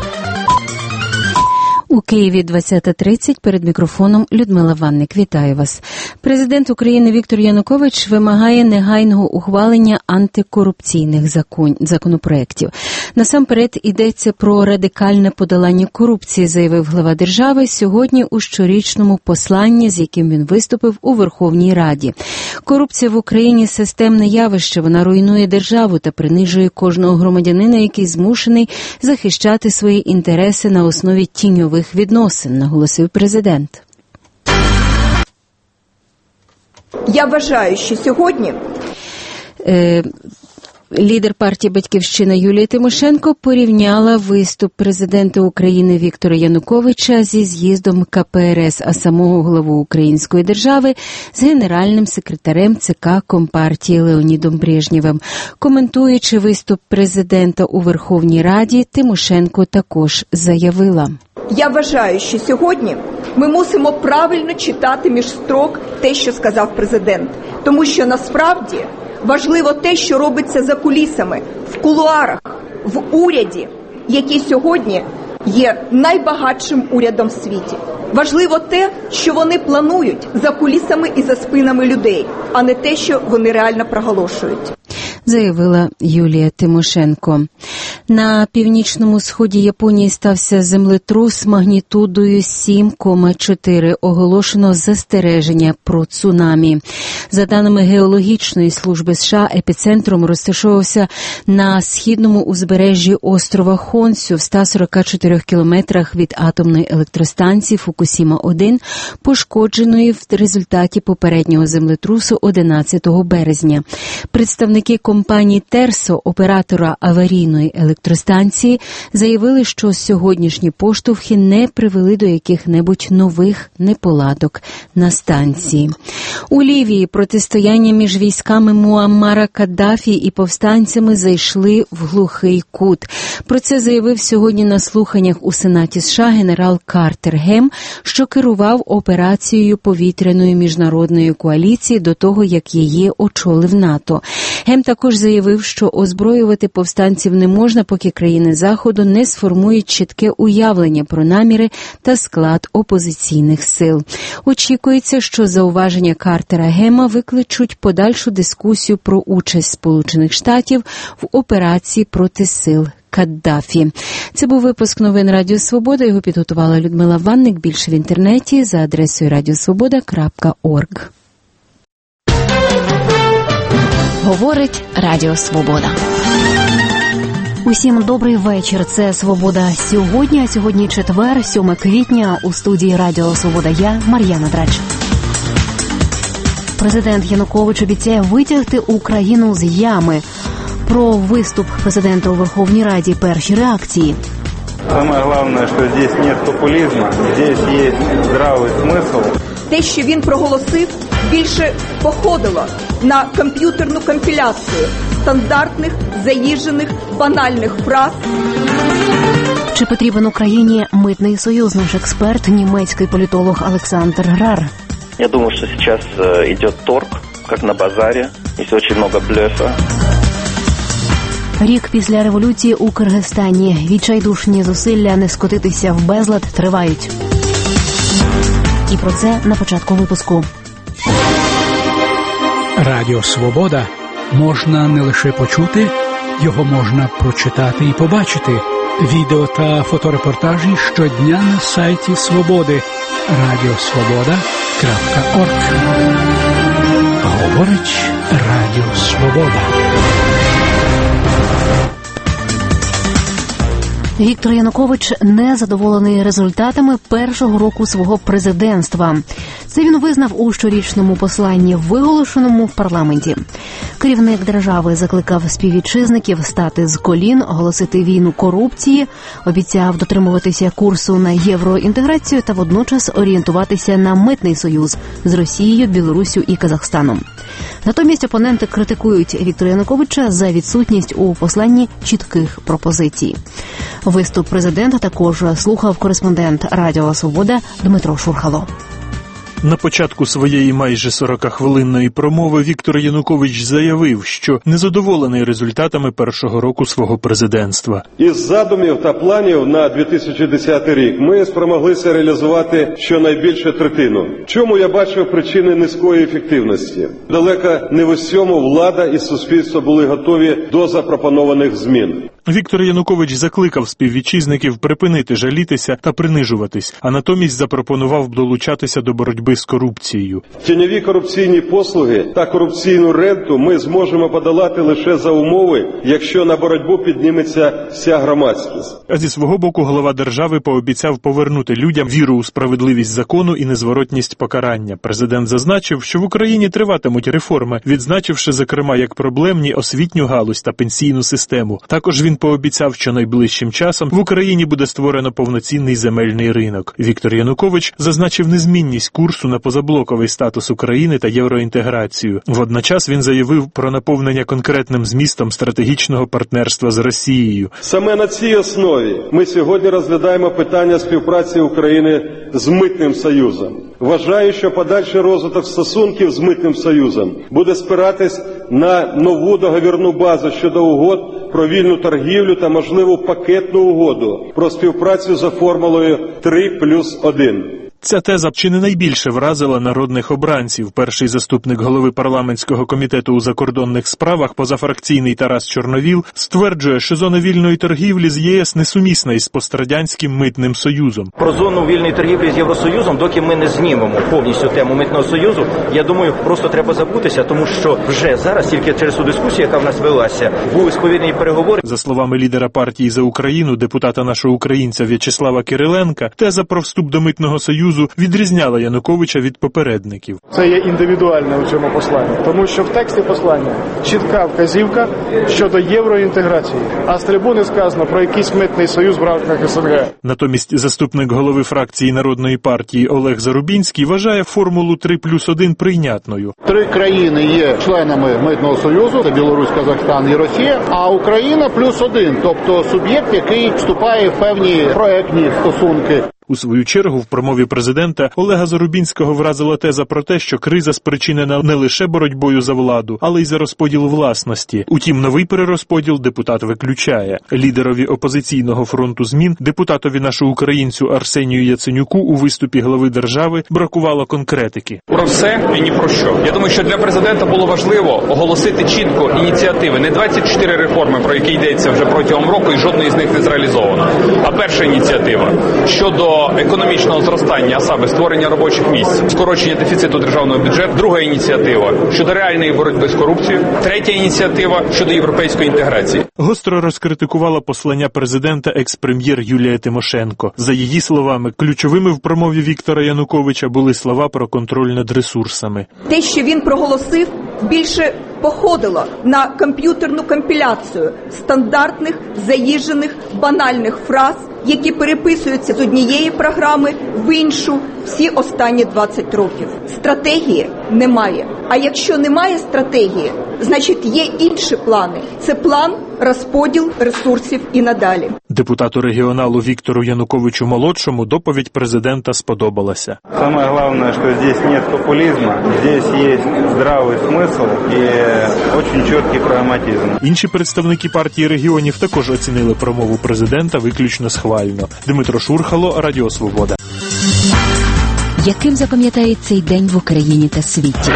У Києві двадцята тридцять, перед мікрофоном Людмила Ванник. Вітаю вас. Президент України Віктор Янукович вимагає негайного ухвалення антикорупційних закон... законопроєктів. Насамперед йдеться про радикальне подолання корупції, заявив глава держави сьогодні у щорічному посланні, з яким він виступив у Верховній Раді. Корупція в Україні – системне явище, вона руйнує державу та принижує кожного громадянина, який змушений захищати свої інтереси на основі тіньових відносин, наголосив президент. Я вважаю, що сьогодні... Е... Лідер партії «Батьківщина» Юлія Тимошенко порівняла виступ президента України Віктора Януковича зі з'їздом ка пе ер ес, а самого главу української держави з генеральним секретарем ЦК Компартії Леонідом Брежнєвим. Коментуючи виступ президента у Верховній Раді, Тимошенко також заявила. Я вважаю, що сьогодні ми мусимо правильно читати між строк те, що сказав президент. Тому що насправді важливо те, що робиться за кулісами, в кулуарах, в уряді, який сьогодні є найбагатшим урядом в світі. Важливо те, що вони планують за кулісами і за спинами людей, а не те, що вони реально проголошують. Заявила Юлія Тимошенко. На північному сході Японії стався землетрус магнітудою сім цілих чотири. Оголошено застереження про цунамі. За даними Геологічної служби США, епіцентром розташовувався на східному узбережжі острова Хонсю в ста сорока чотирьох кілометрах від атомної електростанції Фукусіма один, пошкодженої в результаті попереднього землетрусу одинадцятого березня. Представники компанії Терсо, оператора аварійної електростанції, заявили, що сьогоднішні поштовхи не привели до яких-небудь нових неполадок на станції. У Лівії протистояння між військами Муаммара Каддафі і повстанцями зайшли в глухий кут. Про це заявив сьогодні на слуханнях у Сенаті США генерал Картер Гем, що керував операцією повітряної міжнародної коаліції до того, як її очолив НАТО. Гем також заявив, що озброювати повстанців не можна, поки країни Заходу не сформують чітке уявлення про наміри та склад опозиційних сил. Очікується, що зауваження Картера Гема викличуть подальшу дискусію про участь Сполучених Штатів в операції проти сил Каддафі. Це був випуск новин Радіо Свобода. Його підготувала Людмила Ванник. Більше в інтернеті за адресою радіосвобода крапка орг. Говорить Радіо Свобода. Усім добрий вечір. Це «Свобода сьогодні». А сьогодні четвер, сьоме квітня. У студії Радіо Свобода я, Мар'яна Драч. Президент Янукович обіцяє витягти Україну з ями. Про виступ президента у Верховній Раді перші реакції. Самое главное, що здесь нет популізму, здесь є здравий смисл. Те, що він проголосив, більше походило на комп'ютерну компіляцію стандартних, заїжджених, банальних фраз. Чи потрібен Україні митний союз? Наш експерт, німецький політолог Олександр Грар. Я думаю, что сейчас идет торг, как на базаре. Есть очень много блефа. Рік після революції у Киргизстані. Відчайдушні зусилля не скотитися в безлад тривають. І про це на початку випуску. Радіо «Свобода» можна не лише почути, його можна прочитати і побачити. Відео та фоторепортажі щодня на сайті «Свободи» радіосвобода крапка орг. Говорить Радіо «Свобода». Віктор Янукович не задоволений результатами першого року свого президентства. Це він визнав у щорічному посланні, виголошеному в парламенті. Керівник держави закликав співвітчизників стати з колін, оголосити війну корупції, обіцяв дотримуватися курсу на євроінтеграцію та водночас орієнтуватися на митний союз з Росією, Білоруссю і Казахстаном. Натомість опоненти критикують Віктора Януковича за відсутність у посланні чітких пропозицій. Виступ президента також слухав кореспондент Радіо «Свобода» Дмитро Шурхало. На початку своєї майже сорокахвилинної промови Віктор Янукович заявив, що незадоволений результатами першого року свого президентства. Із задумів та планів на дві тисячі десятий рік ми спромоглися реалізувати щонайбільше третину. Чому я бачив причини низької ефективності? Далеко не в усьому влада і суспільство були готові до запропонованих змін. Віктор Янукович закликав співвітчизників припинити жалітися та принижуватись, а натомість запропонував долучатися до боротьби з корупцією. Тіньові корупційні послуги та корупційну ренту ми зможемо подолати лише за умови, якщо на боротьбу підніметься вся громадськість. А зі свого боку голова держави пообіцяв повернути людям віру у справедливість закону і незворотність покарання. Президент зазначив, що в Україні триватимуть реформи, відзначивши, зокрема, як проблемні освітню галузь та пенсійну систему. Також він пообіцяв, що найближчим часом в Україні буде створено повноцінний земельний ринок. Віктор Янукович зазначив незмінність курсу на позаблоковий статус України та євроінтеграцію. Водночас він заявив про наповнення конкретним змістом стратегічного партнерства з Росією. Саме на цій основі ми сьогодні розглядаємо питання співпраці України з Митним Союзом. Вважаю, що подальший розвиток стосунків з Митним Союзом буде спиратись на нову договірну базу щодо угод про вільну торгівлю та можливу пакетну угоду про співпрацю за формулою три плюс один. Ця теза чи не найбільше вразила народних обранців. Перший заступник голови парламентського комітету у закордонних справах, позафракційний Тарас Чорновіл, стверджує, що зона вільної торгівлі з ЄС несумісна із пострадянським митним союзом. Про зону вільної торгівлі з Євросоюзом, доки ми не знімемо повністю тему митного союзу, я думаю, просто треба забутися, тому що вже зараз, тільки через ту дискусію, яка в нас велася, були сповільнені переговори. За словами лідера партії «За Україну», депутата нашого українця В'ячеслава Кириленка, теза про вступ до митного союзу відрізняла Януковича від попередників. Це є індивідуальне у цьому посланні, тому що в тексті послання чітка вказівка щодо євроінтеграції, а з трибуни сказано про якийсь митний союз в рамках СНГ. Натомість заступник голови фракції Народної партії Олег Зарубінський вважає формулу три плюс один прийнятною. Три країни є членами митного союзу, це Білорусь, Казахстан і Росія, а Україна плюс один, тобто суб'єкт, який вступає в певні проектні стосунки. У свою чергу в промові президента Олега Зарубінського вразила теза про те, що криза спричинена не лише боротьбою за владу, але й за розподіл власності. Утім, новий перерозподіл депутат виключає. Лідерові опозиційного фронту змін, депутатові нашого українцю Арсенію Яценюку у виступі глави держави бракувало конкретики. Про все і ні про що. Я думаю, що для президента було важливо оголосити чітко ініціативи. Не двадцять чотири реформи, про які йдеться вже протягом року, і жодної з них не зреалізовано. А перша ініціатива щодо економічного зростання, а саме створення робочих місць, скорочення дефіциту державного бюджету, друга ініціатива щодо реальної боротьби з корупцією, третя ініціатива щодо європейської інтеграції. Гостро розкритикувала послання президента екс-прем'єр Юлія Тимошенко. За її словами, ключовими в промові Віктора Януковича були слова про контроль над ресурсами. Те, що він проголосив, більше походило на комп'ютерну компіляцію стандартних, заїжджених, банальних фраз, які переписуються з однієї програми в іншу всі останні двадцять років. Стратегії немає. А якщо немає стратегії, значить є інші плани. Це план розподіл ресурсів і надалі. Депутату регіоналу Віктору Януковичу-молодшому доповідь президента сподобалася. Самое главное, что здесь нет популизма, здесь есть здравый смысл и очень четкий прагматизм. Інші представники партії регіонів також оцінили промову президента виключно схвально. Дмитро Шурхало, Радіо Свобода. Яким запам'ятає цей день в Україні та світі?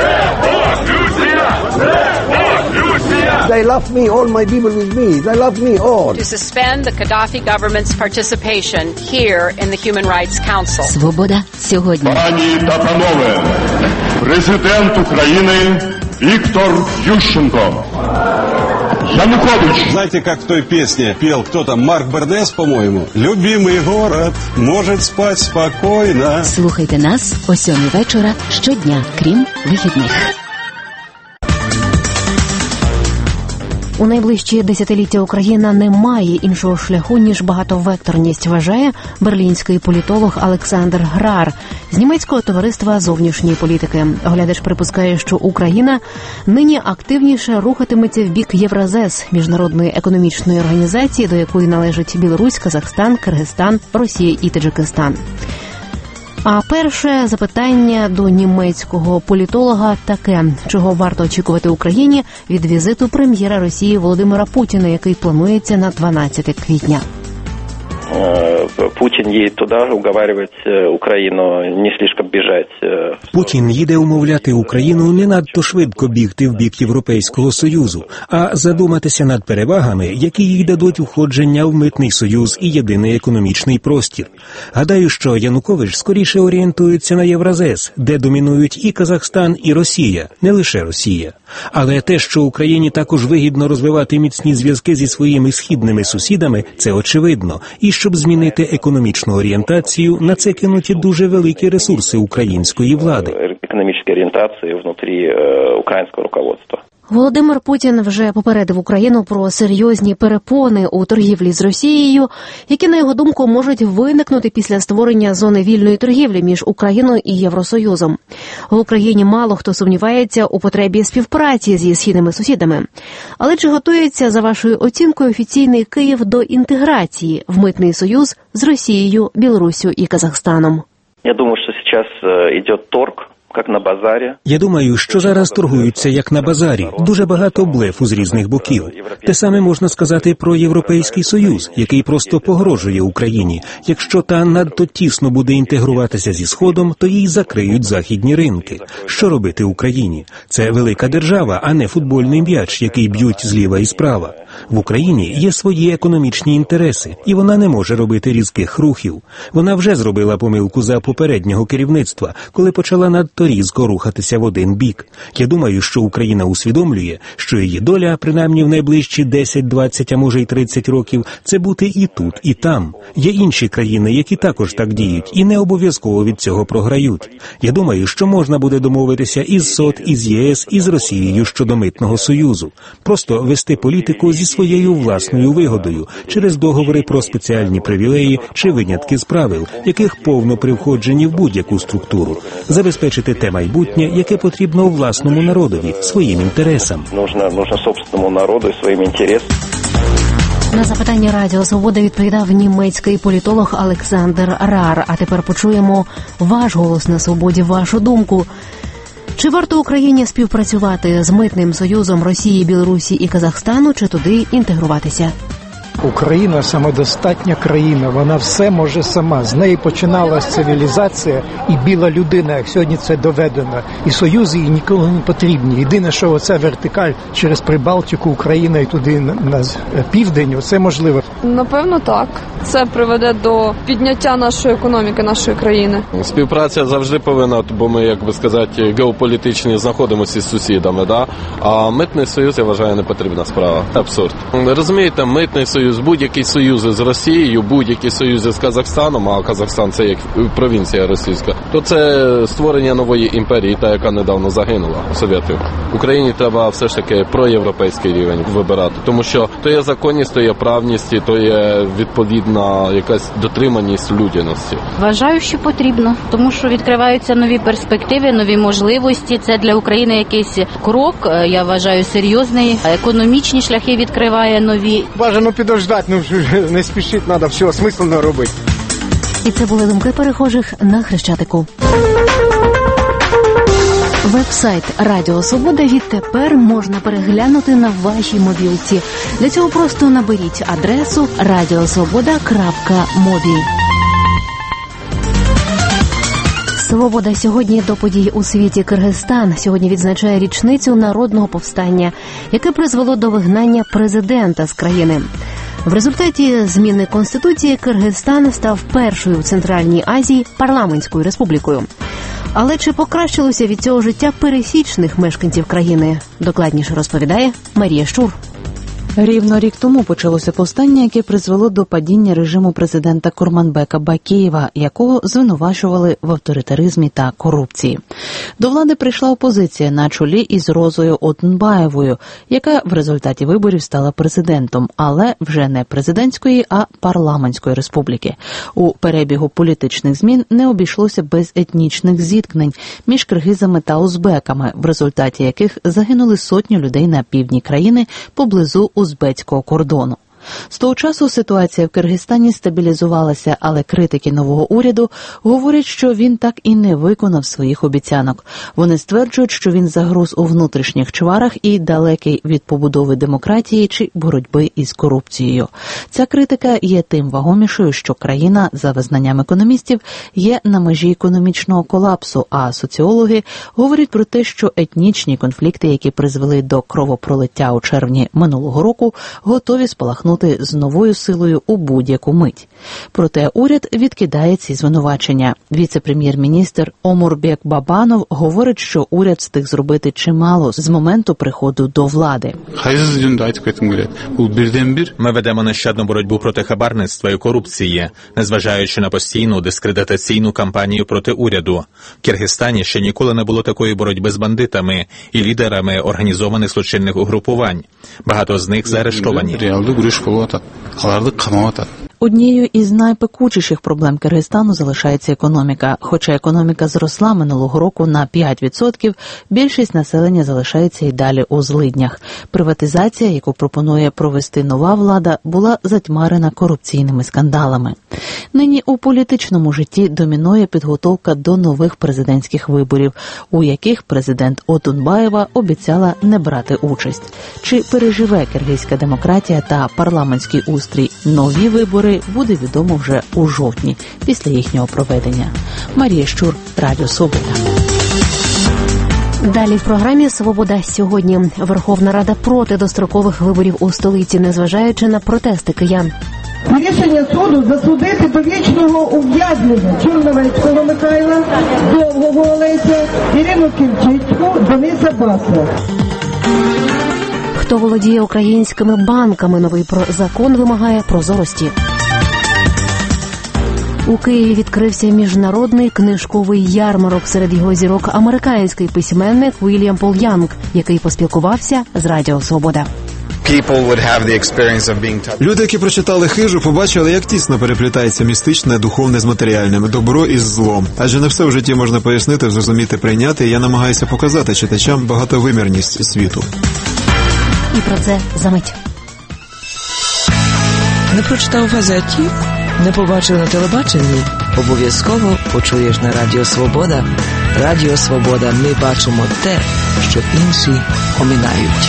They love me, all my people with me. They love me all. To suspend the Gaddafi government's participation here in the Human Rights Council. Свобода сьогодні. Пані та панове, президент України Віктор Ющенко. Янукович. Знаете, как в той песне пел кто-то, Марк Бернес, по-моему? «Любимый город может спать спокойно». Слухайте нас о сьомій вечора щодня, крім вихідних. У найближчі десятиліття Україна не має іншого шляху, ніж багатовекторність, вважає берлінський політолог Олександр Грар з німецького товариства зовнішньої політики. Оглядач припускає, що Україна нині активніше рухатиметься в бік Євразес, міжнародної економічної організації, до якої належать Білорусь, Казахстан, Киргизстан, Росія і Таджикистан. А перше запитання до німецького політолога таке: чого варто очікувати Україні від візиту прем'єра Росії Володимира Путіна, який планується на дванадцяте квітня? Путін їде туди уговарювати Україну не слишком біжати. Путін їде умовляти Україну не надто швидко бігти в бік Європейського Союзу, а задуматися над перевагами, які їй дадуть входження в Митний Союз і єдиний економічний простір. Гадаю, що Янукович скоріше орієнтується на Євразес, де домінують і Казахстан, і Росія, не лише Росія. Але те, що Україні також вигідно розвивати міцні зв'язки зі своїми східними сусідами, це очевидно. І щоб змінити економічну орієнтацію, на це кинуті дуже великі ресурси української влади. Економічної орієнтації внутрі українського руководства. Володимир Путін вже попередив Україну про серйозні перепони у торгівлі з Росією, які, на його думку, можуть виникнути після створення зони вільної торгівлі між Україною і Євросоюзом. В Україні мало хто сумнівається у потребі співпраці зі східними сусідами. Але чи готується, за вашою оцінкою, офіційний Київ до інтеграції в Митний Союз з Росією, Білоруссю і Казахстаном? Я думаю, що зараз йде торг. Як на базарі. Я думаю, що зараз торгуються як на базарі. Дуже багато блефу з різних боків. Те саме можна сказати про Європейський Союз, який просто погрожує Україні. Якщо та надто тісно буде інтегруватися зі Сходом, то їй закриють західні ринки. Що робити Україні? Це велика держава, а не футбольний м'яч, який б'ють зліва і справа. В Україні є свої економічні інтереси, і вона не може робити різких рухів. Вона вже зробила помилку за попереднього керівництва, коли почала надто різко рухатися в один бік. Я думаю, що Україна усвідомлює, що її доля, принаймні в найближчі десять, двадцять, а може й тридцять років, це бути і тут, і там. Є інші країни, які також так діють, і не обов'язково від цього програють. Я думаю, що можна буде домовитися із СОТ, із ЄС, із Росією щодо Митного Союзу. Просто вести політику зі своєю власною вигодою, через договори про спеціальні привілеї чи винятки з правил, яких повно при входженні в будь-яку структуру. Забезпечити те майбутнє, яке потрібно власному народові, своїм інтересам. Нужно, нужно собственному народу і своїм інтересам. На запитання Радіо Свобода відповідав німецький політолог Олександр Рар. А тепер почуємо ваш голос на свободі, вашу думку. Чи варто Україні співпрацювати з Митним Союзом Росії, Білорусі і Казахстану, чи туди інтегруватися? Україна самодостатня країна, вона все може сама. З неї починалась цивілізація і біла людина, як сьогодні це доведено. І союзи їй ніколи не потрібні. Єдине, що оця вертикаль через Прибалтику, Україна і туди на, на південь, оце можливо. Напевно, так. Це приведе до підняття нашої економіки, нашої країни. Співпраця завжди повинна, бо ми, як би сказати, геополітичні знаходимося з сусідами, да? А Митний Союз, я вважаю, не потрібна справа. Абсурд. Розумієте, Митний Союз, будь-які союзи з Росією, будь-які союзи з Казахстаном, а Казахстан це як провінція російська, то це створення нової імперії, та яка недавно загинула Совєтів. Україні треба все ж таки проєвропейський рівень вибирати, тому що то є законність, то є правність, то є відповідна якась дотриманість людяності. Вважаю, що потрібно, тому що відкриваються нові перспективи, нові можливості. Це для України якийсь крок, я вважаю, серйозний. Економічні шляхи відкриває нові. Бажано під подождати, ну не спішити треба, всього смислено робити. І це були думки перехожих на Хрещатику. Веб-сайт Радіо Свобода відтепер можна переглянути на вашій мобілці. Для цього просто наберіть адресу радіосвобода крапка мобі. Свобода сьогодні до подій у світі. Киргизстан сьогодні відзначає річницю народного повстання, яке призвело до вигнання президента з країни. В результаті зміни Конституції Киргизстан став першою у Центральній Азії парламентською республікою. Але чи покращилося від цього життя пересічних мешканців країни? Докладніше розповідає Марія Щур. Рівно рік тому почалося повстання, яке призвело до падіння режиму президента Курманбека Бакієва, якого звинувачували в авторитаризмі та корупції. До влади прийшла опозиція на чолі із Розою Отунбаєвою, яка в результаті виборів стала президентом, але вже не президентської, а парламентської республіки. У перебігу політичних змін не обійшлося без етнічних зіткнень між киргизами та узбеками, в результаті яких загинули сотні людей на півдні країни поблизу узбецького кордону. З того часу ситуація в Киргизстані стабілізувалася, але критики нового уряду говорять, що він так і не виконав своїх обіцянок. Вони стверджують, що він загруз у внутрішніх чварах і далекий від побудови демократії чи боротьби із корупцією. Ця критика є тим вагомішою, що країна, за визнанням економістів, є на межі економічного колапсу, а соціологи говорять про те, що етнічні конфлікти, які призвели до кровопролиття у червні минулого року, готові спалахнути з новою силою у будь-яку мить. Проте уряд відкидає ці звинувачення. Віце-прем'єр-міністр Омурбек Бабанов говорить, що уряд встиг зробити чимало з моменту приходу до влади. Ми ведемо нещадну боротьбу проти хабарництва і корупції, незважаючи на постійну дискредитаційну кампанію проти уряду. В Киргизстані ще ніколи не було такої боротьби з бандитами і лідерами організованих злочинних угрупувань. Багато з них заарештовані. Однією із найпекучіших проблем Киргизстану залишається економіка. Хоча економіка зросла минулого року на п'ять відсотків, більшість населення залишається і далі у злиднях. Приватизація, яку пропонує провести нова влада, була затьмарена корупційними скандалами. Нині у політичному житті домінує підготовка до нових президентських виборів, у яких президент Отунбаєва обіцяла не брати участь. Чи переживе киргизька демократія та парламентський устрій нові вибори, буде відомо вже у жовтні, після їхнього проведення. Марія Щур, Радіо Свобода. Далі в програмі «Свобода сьогодні». Верховна Рада проти дострокових виборів у столиці, незважаючи на протести киян. Рішення суду засудити до вічного ув'язнення Чорновецького Михайла, Довгого Олеся, Ірину Кільчицьку, Дениса Баса. Хто володіє українськими банками? Новий закон вимагає прозорості. У Києві відкрився міжнародний книжковий ярмарок. Серед його зірок американський письменник Вільям Пол Янг, який поспілкувався з Радіо Свобода. Люди, які прочитали «Хижу», побачили, як тісно переплітається містичне, духовне з матеріальним, добро із злом. Адже не все в житті можна пояснити, зрозуміти, прийняти, і я намагаюся показати читачам багатовимірність світу. І про це за мить. Не прочитав в газеті? Не побачив на телебаченні? Обов'язково почуєш на Радіо Свобода. Радіо Свобода. Ми бачимо те, що інші оминають.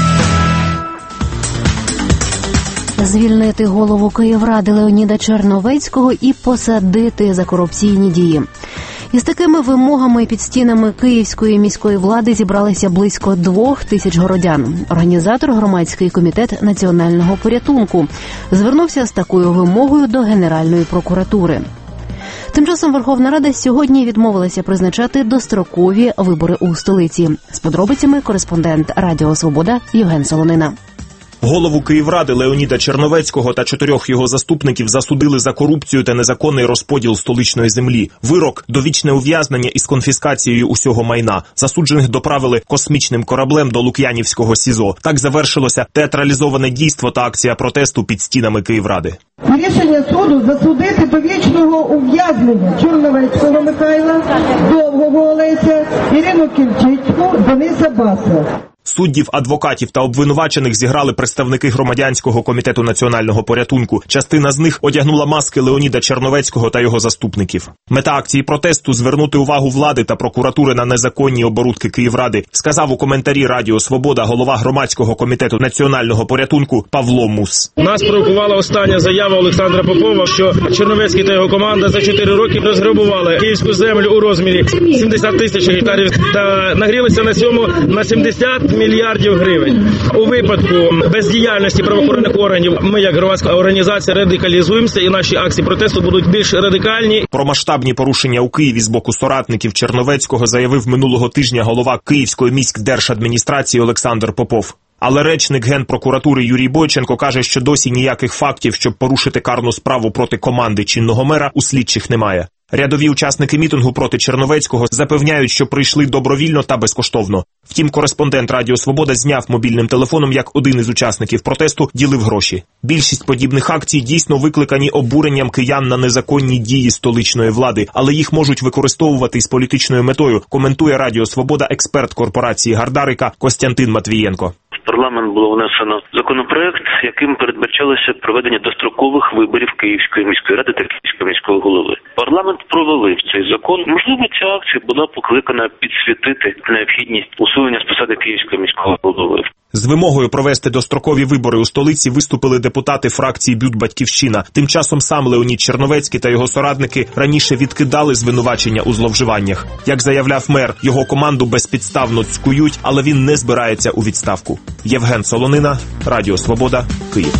Звільнити голову Київради Леоніда Черновецького і посадити за корупційні дії. Із такими вимогами під стінами Київської міської влади зібралися близько двох тисяч городян. Організатор громадський комітет національного порятунку звернувся з такою вимогою до Генеральної прокуратури. Тим часом Верховна Рада сьогодні відмовилася призначати дострокові вибори у столиці. З подробицями кореспондент Радіо Свобода Євген Солонина. Голову Київради Леоніда Черновецького та чотирьох його заступників засудили за корупцію та незаконний розподіл столичної землі. Вирок – довічне ув'язнення із конфіскацією усього майна. Засуджених доправили космічним кораблем до Лук'янівського СІЗО. Так завершилося театралізоване дійство та акція протесту під стінами Київради. Рішення суду засудити до вічного ув'язнення Чорновецького Михайла, Довгого Олеся, Ірину Кільчицьку, Дениса Баса. Суддів, адвокатів та обвинувачених зіграли представники громадянського комітету національного порятунку. Частина з них одягнула маски Леоніда Черновецького та його заступників. Мета акції протесту – звернути увагу влади та прокуратури на незаконні оборудки Київради, сказав у коментарі Радіо Свобода голова громадського комітету національного порятунку Павло Мус. Нас провокувала остання заява Олександра Попова, що Черновецький та його команда за чотири роки розграбували київську землю у розмірі сімдесят тисяч гектарів та нагрілися на цьому на сімдесят мільярдів гривень. У випадку бездіяльності правоохоронних органів ми, як громадська організація, радикалізуємося і наші акції протесту будуть більш радикальні. Про масштабні порушення у Києві з боку соратників Черновецького заявив минулого тижня голова Київської міськдержадміністрації Олександр Попов. Але речник Генпрокуратури Юрій Бойченко каже, що досі ніяких фактів, щоб порушити карну справу проти команди чинного мера, у слідчих немає. Рядові учасники мітингу проти Черновецького запевняють, що прийшли добровільно та безкоштовно. Втім, кореспондент Радіо Свобода зняв мобільним телефоном, як один із учасників протесту ділив гроші. Більшість подібних акцій дійсно викликані обуренням киян на незаконні дії столичної влади, але їх можуть використовувати із політичною метою, коментує Радіо Свобода експерт корпорації Гардарика Костянтин Матвієнко. В парламент було внесено законопроект, яким передбачалося проведення дострокових виборів Київської міської ради та Київського міського голови. Парламент провалив цей закон. Можливо, ця акція була покликана підсвітити необхідність усунення з посади Київського міського голови. З вимогою провести дострокові вибори у столиці виступили депутати фракції «Бют Батьківщина». Тим часом сам Леонід Черновецький та його соратники раніше відкидали звинувачення у зловживаннях. Як заявляв мер, його команду безпідставно цькують, але він не збирається у відставку. Євген Солонина, Радіо Свобода, Київ.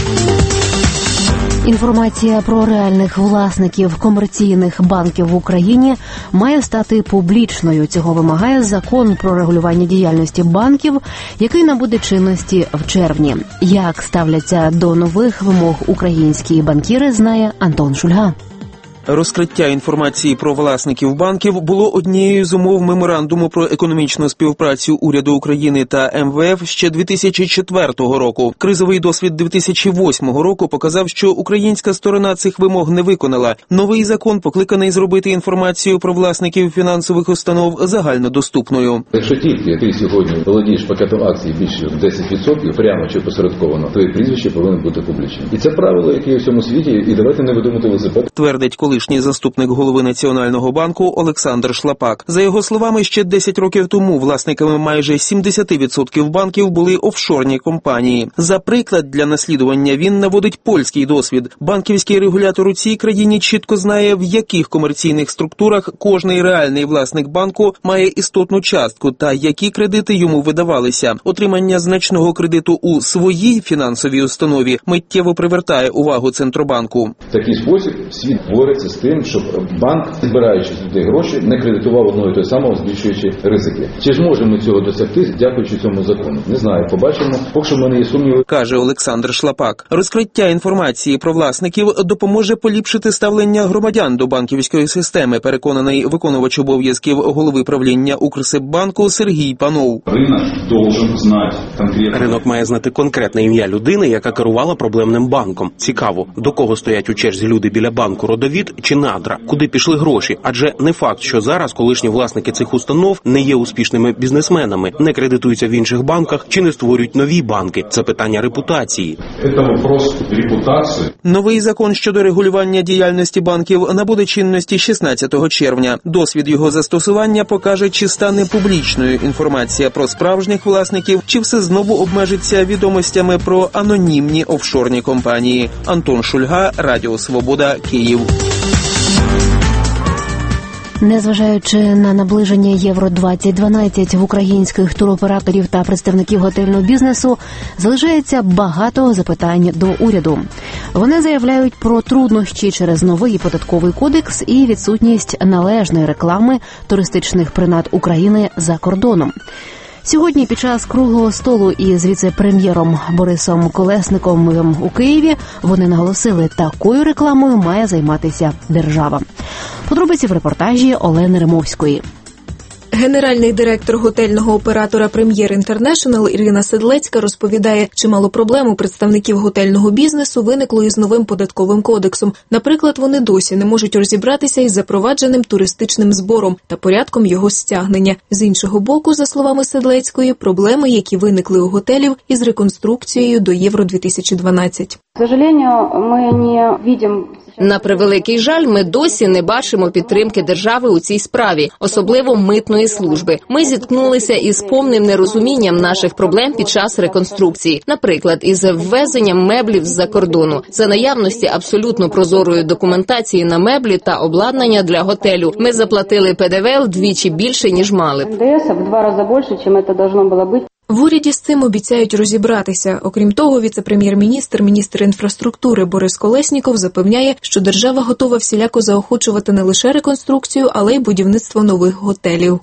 Інформація про реальних власників комерційних банків в Україні має стати публічною. Цього вимагає закон про регулювання діяльності банків, який набуде чинності в червні. Як ставляться до нових вимог українські банкіри, знає Антон Шульга. Розкриття інформації про власників банків було однією з умов меморандуму про економічну співпрацю уряду України та ем ве еф ще дві тисячі четвертого року. Кризовий досвід дві тисячі восьмого року показав, що українська сторона цих вимог не виконала. Новий закон покликаний зробити інформацію про власників фінансових установ загальнодоступною. Якщо тільки ти сьогодні володієш пакетом акцій більше десять відсотків, прямо чи посередковано, твоє прізвище повинно бути публічним. І це правило, яке є в цьому світі, і давайте не видумати велосипед. Твердить коли колишній заступник голови Національного банку Олександр Шлапак. За його словами, ще десять років тому власниками майже сімдесят відсотків банків були офшорні компанії. За приклад для наслідування він наводить польський досвід. Банківський регулятор у цій країні чітко знає, в яких комерційних структурах кожний реальний власник банку має істотну частку та які кредити йому видавалися. Отримання значного кредиту у своїй фінансовій установі миттєво привертає увагу Центробанку. В такий спосіб світ бореться з тим, щоб банк, збираючи з людей гроші, не кредитував одного і того самого, збільшуючи ризики. Чи ж можемо ми цього досягти, дякуючи цьому закону? Не знаю, побачимо. Поки що в мене є сумніви. Каже Олександр Шлапак. Розкриття інформації про власників допоможе поліпшити ставлення громадян до банківської системи, переконаний виконувач обов'язків голови правління Укрсиббанку Сергій Панов. Ринок должен знати конкретно. Ринок має знати конкретне ім'я людини, яка керувала проблемним банком. Цікаво, до кого стоять у черзі люди біля банку Родовід чи Надра, куди пішли гроші, адже не факт, що зараз колишні власники цих установ не є успішними бізнесменами, не кредитуються в інших банках чи не створюють нові банки. Це питання репутації. Це вопрос репутації. Новий закон щодо регулювання діяльності банків набуде чинності шістнадцятого червня. Досвід його застосування покаже, чи стане публічною інформація про справжніх власників, чи все знову обмежиться відомостями про анонімні офшорні компанії. Антон Шульга, Радіо Свобода, Київ. Незважаючи на наближення Євро двадцять дванадцять в українських туроператорів та представників готельного бізнесу, залишається багато запитань до уряду. Вони заявляють про труднощі через новий податковий кодекс і відсутність належної реклами туристичних принад України за кордоном. Сьогодні під час круглого столу із віце-прем'єром Борисом Колесниковим у Києві вони наголосили, такою рекламою має займатися держава. Подробиці в репортажі Олени Римовської. Генеральний директор готельного оператора «Прем'єр Інтернешнл» Ірина Седлецька розповідає, чимало проблем у представників готельного бізнесу виникло із новим податковим кодексом. Наприклад, вони досі не можуть розібратися із запровадженим туристичним збором та порядком його стягнення. З іншого боку, за словами Седлецької, проблеми, які виникли у готелів із реконструкцією до Євро дві тисячі дванадцять. На превеликий жаль, ми досі не бачимо підтримки держави у цій справі, особливо митної служби. Ми зіткнулися із повним нерозумінням наших проблем під час реконструкції. Наприклад, із ввезенням меблів з-за кордону. За наявності абсолютно прозорої документації на меблі та обладнання для готелю. Ми заплатили Пе Де Ве вдвічі більше, ніж мали б. в два рази більше, ніж це должно було бути. В уряді з цим обіцяють розібратися. Окрім того, віце-прем'єр-міністр, міністр інфраструктури Борис Колесніков запевняє, що держава готова всіляко заохочувати не лише реконструкцію, але й будівництво нових готелів.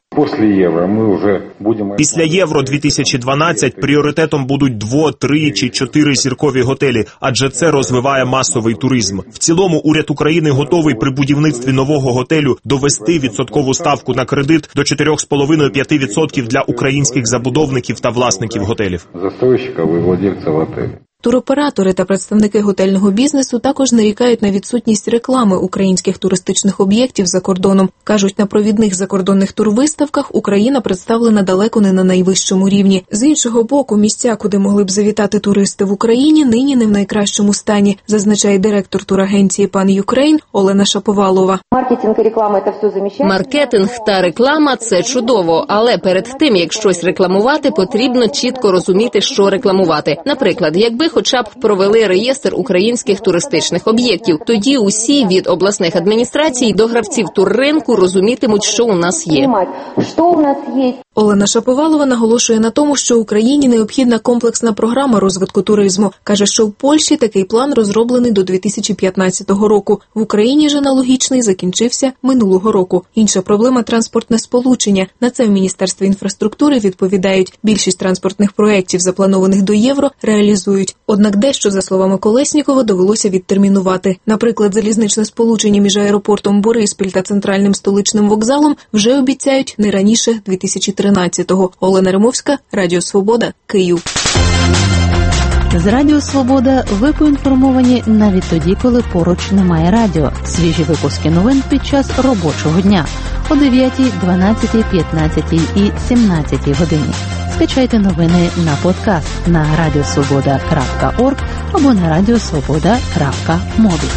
Після Євро дві тисячі дванадцять пріоритетом будуть дво, три чи чотири зіркові готелі, адже це розвиває масовий туризм. В цілому уряд України готовий при будівництві нового готелю довести відсоткову ставку на кредит до чотири цілих п'ять десятих - п'ять відсотків для українських забудовників та власників готелів. Застройщиків і владельців готелів. Туроператори та представники готельного бізнесу також нарікають на відсутність реклами українських туристичних об'єктів за кордоном. Кажуть, на провідних закордонних турвиставках Україна представлена далеко не на найвищому рівні. З іншого боку, місця, куди могли б завітати туристи в Україні, нині не в найкращому стані, зазначає директор турагенції «Пан Юкрейн» Олена Шаповалова. Маркетинг і реклама – це все замечательно. Маркетинг та реклама – це чудово, але перед тим, як щось рекламувати, потрібно чітко розуміти, що рекламувати. Наприклад, якби хоча б провели реєстр українських туристичних об'єктів. Тоді усі від обласних адміністрацій до гравців турринку розумітимуть, що у нас є. Що у нас є? Олена Шаповалова наголошує на тому, що Україні необхідна комплексна програма розвитку туризму. Каже, що в Польщі такий план розроблений до дві тисячі п'ятнадцятого року. В Україні ж аналогічний закінчився минулого року. Інша проблема – транспортне сполучення. На це в Міністерстві інфраструктури відповідають. Більшість транспортних проєктів, запланованих до Євро, реалізують. Однак дещо, за словами Колеснікова, довелося відтермінувати. Наприклад, залізничне сполучення між аеропортом Бориспіль та центральним столичним вокзалом вже обіцяють не раніше дві тисячі тринадцятого. Олена Римовська, Радіо Свобода, Київ. З Радіо Свобода ви поінформовані навіть тоді, коли поруч немає радіо. Свіжі випуски новин під час робочого дня о дев'ятій, дванадцятій, п'ятнадцятій і сімнадцятій годині. Скачайте новини на подкаст на радіосвобода крапка орг або на радіосвобода крапка мобі.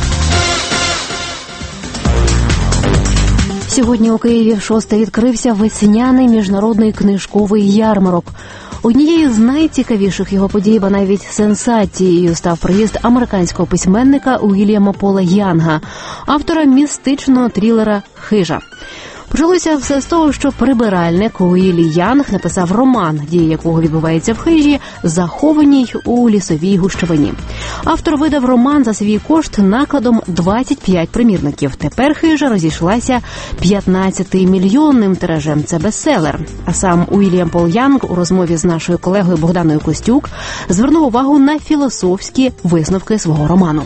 Сьогодні у Києві шосте відкрився весняний міжнародний книжковий ярмарок. Однією з найцікавіших його подій, ба навіть сенсацією, став приїзд американського письменника Уільяма Пола Янга, автора містичного трилера «Хижа». Почалося все з того, що прибиральник Уіллі Янг написав роман, дія якого відбувається в хижі, захованій у лісовій гущавині. Автор видав роман за свій кошт накладом двадцять п'ять примірників. Тепер хижа розійшлася п'ятнадцятимільйонним тиражем. Це бестселер. А сам Уільям Пол Янг у розмові з нашою колегою Богданою Костюк звернув увагу на філософські висновки свого роману.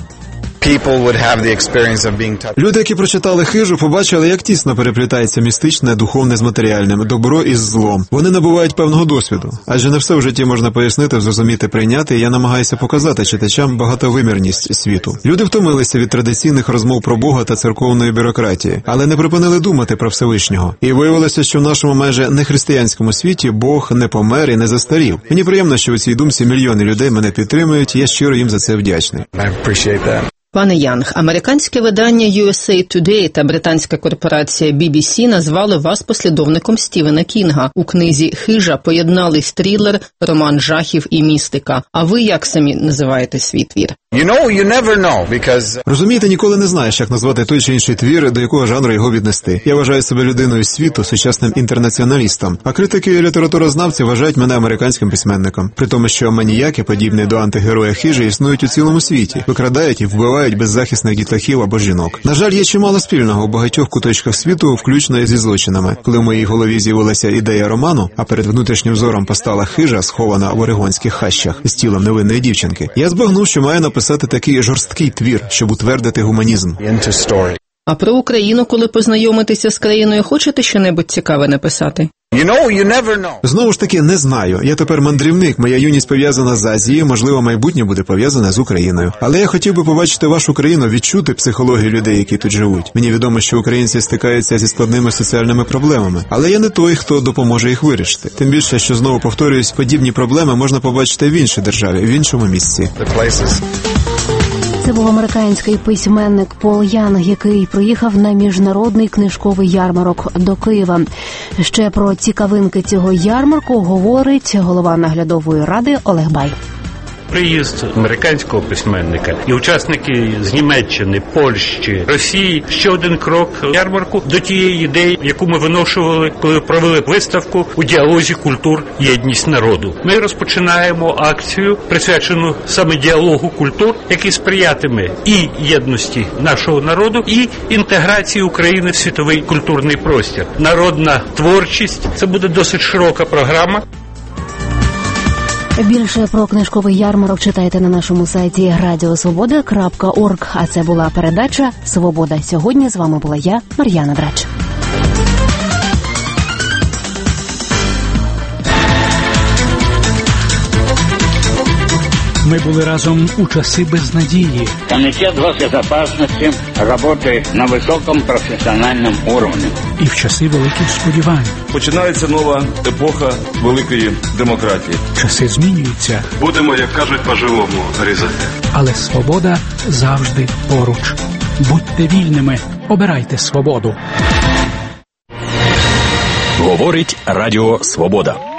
Люди, які прочитали «Хижу», побачили, як тісно переплітається містичне, духовне з матеріальним, добро із злом. Вони набувають певного досвіду. Адже не все в житті можна пояснити, зрозуміти, прийняти, і я намагаюся показати читачам багатовимірність світу. Люди втомилися від традиційних розмов про Бога та церковної бюрократії, але не припинили думати про Всевишнього. І виявилося, що в нашому майже нехристиянському світі Бог не помер і не застарів. Мені приємно, що у цій думці мільйони людей мене підтримують, і я щиро їм за це вдячний. Пане Янг, американське видання Ю Ес Ей Today та британська корпорація Бі Бі Сі назвали вас послідовником Стівена Кінга. У книзі «Хижа» поєднались трилер, роман жахів і містика. А ви як самі називаєте свій твір? You know, you never know, because... Розумієте, ніколи не знаєш, як назвати той чи інший твір, до якого жанру його віднести. Я вважаю себе людиною світу, сучасним інтернаціоналістом, а критики і літературознавці вважають мене американським письменником. При тому, що маніяки, подібні до антигероя «Хижі», існують у цілому світі, викрадають і вбивають беззахисних дітлахів або жінок. На жаль, є чимало спільного у багатьох куточках світу, включно зі злочинами. Коли в моїй голові з'явилася ідея роману, а перед внутрішнім зором постала хижа, схована в орегонських хащах з тілом невинної дівчинки, я збагнув, що маю написати такий жорсткий твір, щоб утвердити гуманізм. А про Україну, коли познайомитися з країною, хочете що-небудь цікаве написати? You know, you never know. Знову ж таки, не знаю. Я тепер мандрівник, моя юність пов'язана з Азією, можливо, майбутнє буде пов'язане з Україною. Але я хотів би побачити вашу країну, відчути психологію людей, які тут живуть. Мені відомо, що українці стикаються зі складними соціальними проблемами, але я не той, хто допоможе їх вирішити. Тим більше, що, знову повторююсь, подібні проблеми можна побачити в іншій державі, в іншому місці. Це був американський письменник Пол Янг, який приїхав на міжнародний книжковий ярмарок до Києва. Ще про цікавинки цього ярмарку говорить голова наглядової ради Олег Бай. Приїзд американського письменника і учасники з Німеччини, Польщі, Росії – ще один крок ярмарку до тієї ідеї, яку ми виношували, коли провели виставку у діалозі культур «Єдність народу». Ми розпочинаємо акцію, присвячену саме діалогу культур, який сприятиме і єдності нашого народу, і інтеграції України в світовий культурний простір. Народна творчість – це буде досить широка програма. Більше про книжковий ярмарок читайте на нашому сайті радіо свобода крапка орг. А це була передача «Свобода». Сьогодні з вами була я, Мар'яна Драч. Мы были разом у часы безнадеги. Комитет госбезопасности работает на высоком профессиональном уровне. І в часи великих сподівань. Починається нова епоха великої демократії. Часи змінюються. Будемо, як кажуть, по-живому різати. Але свобода завжди поруч. Будьте вільними, обирайте свободу. Говорить Радіо Свобода.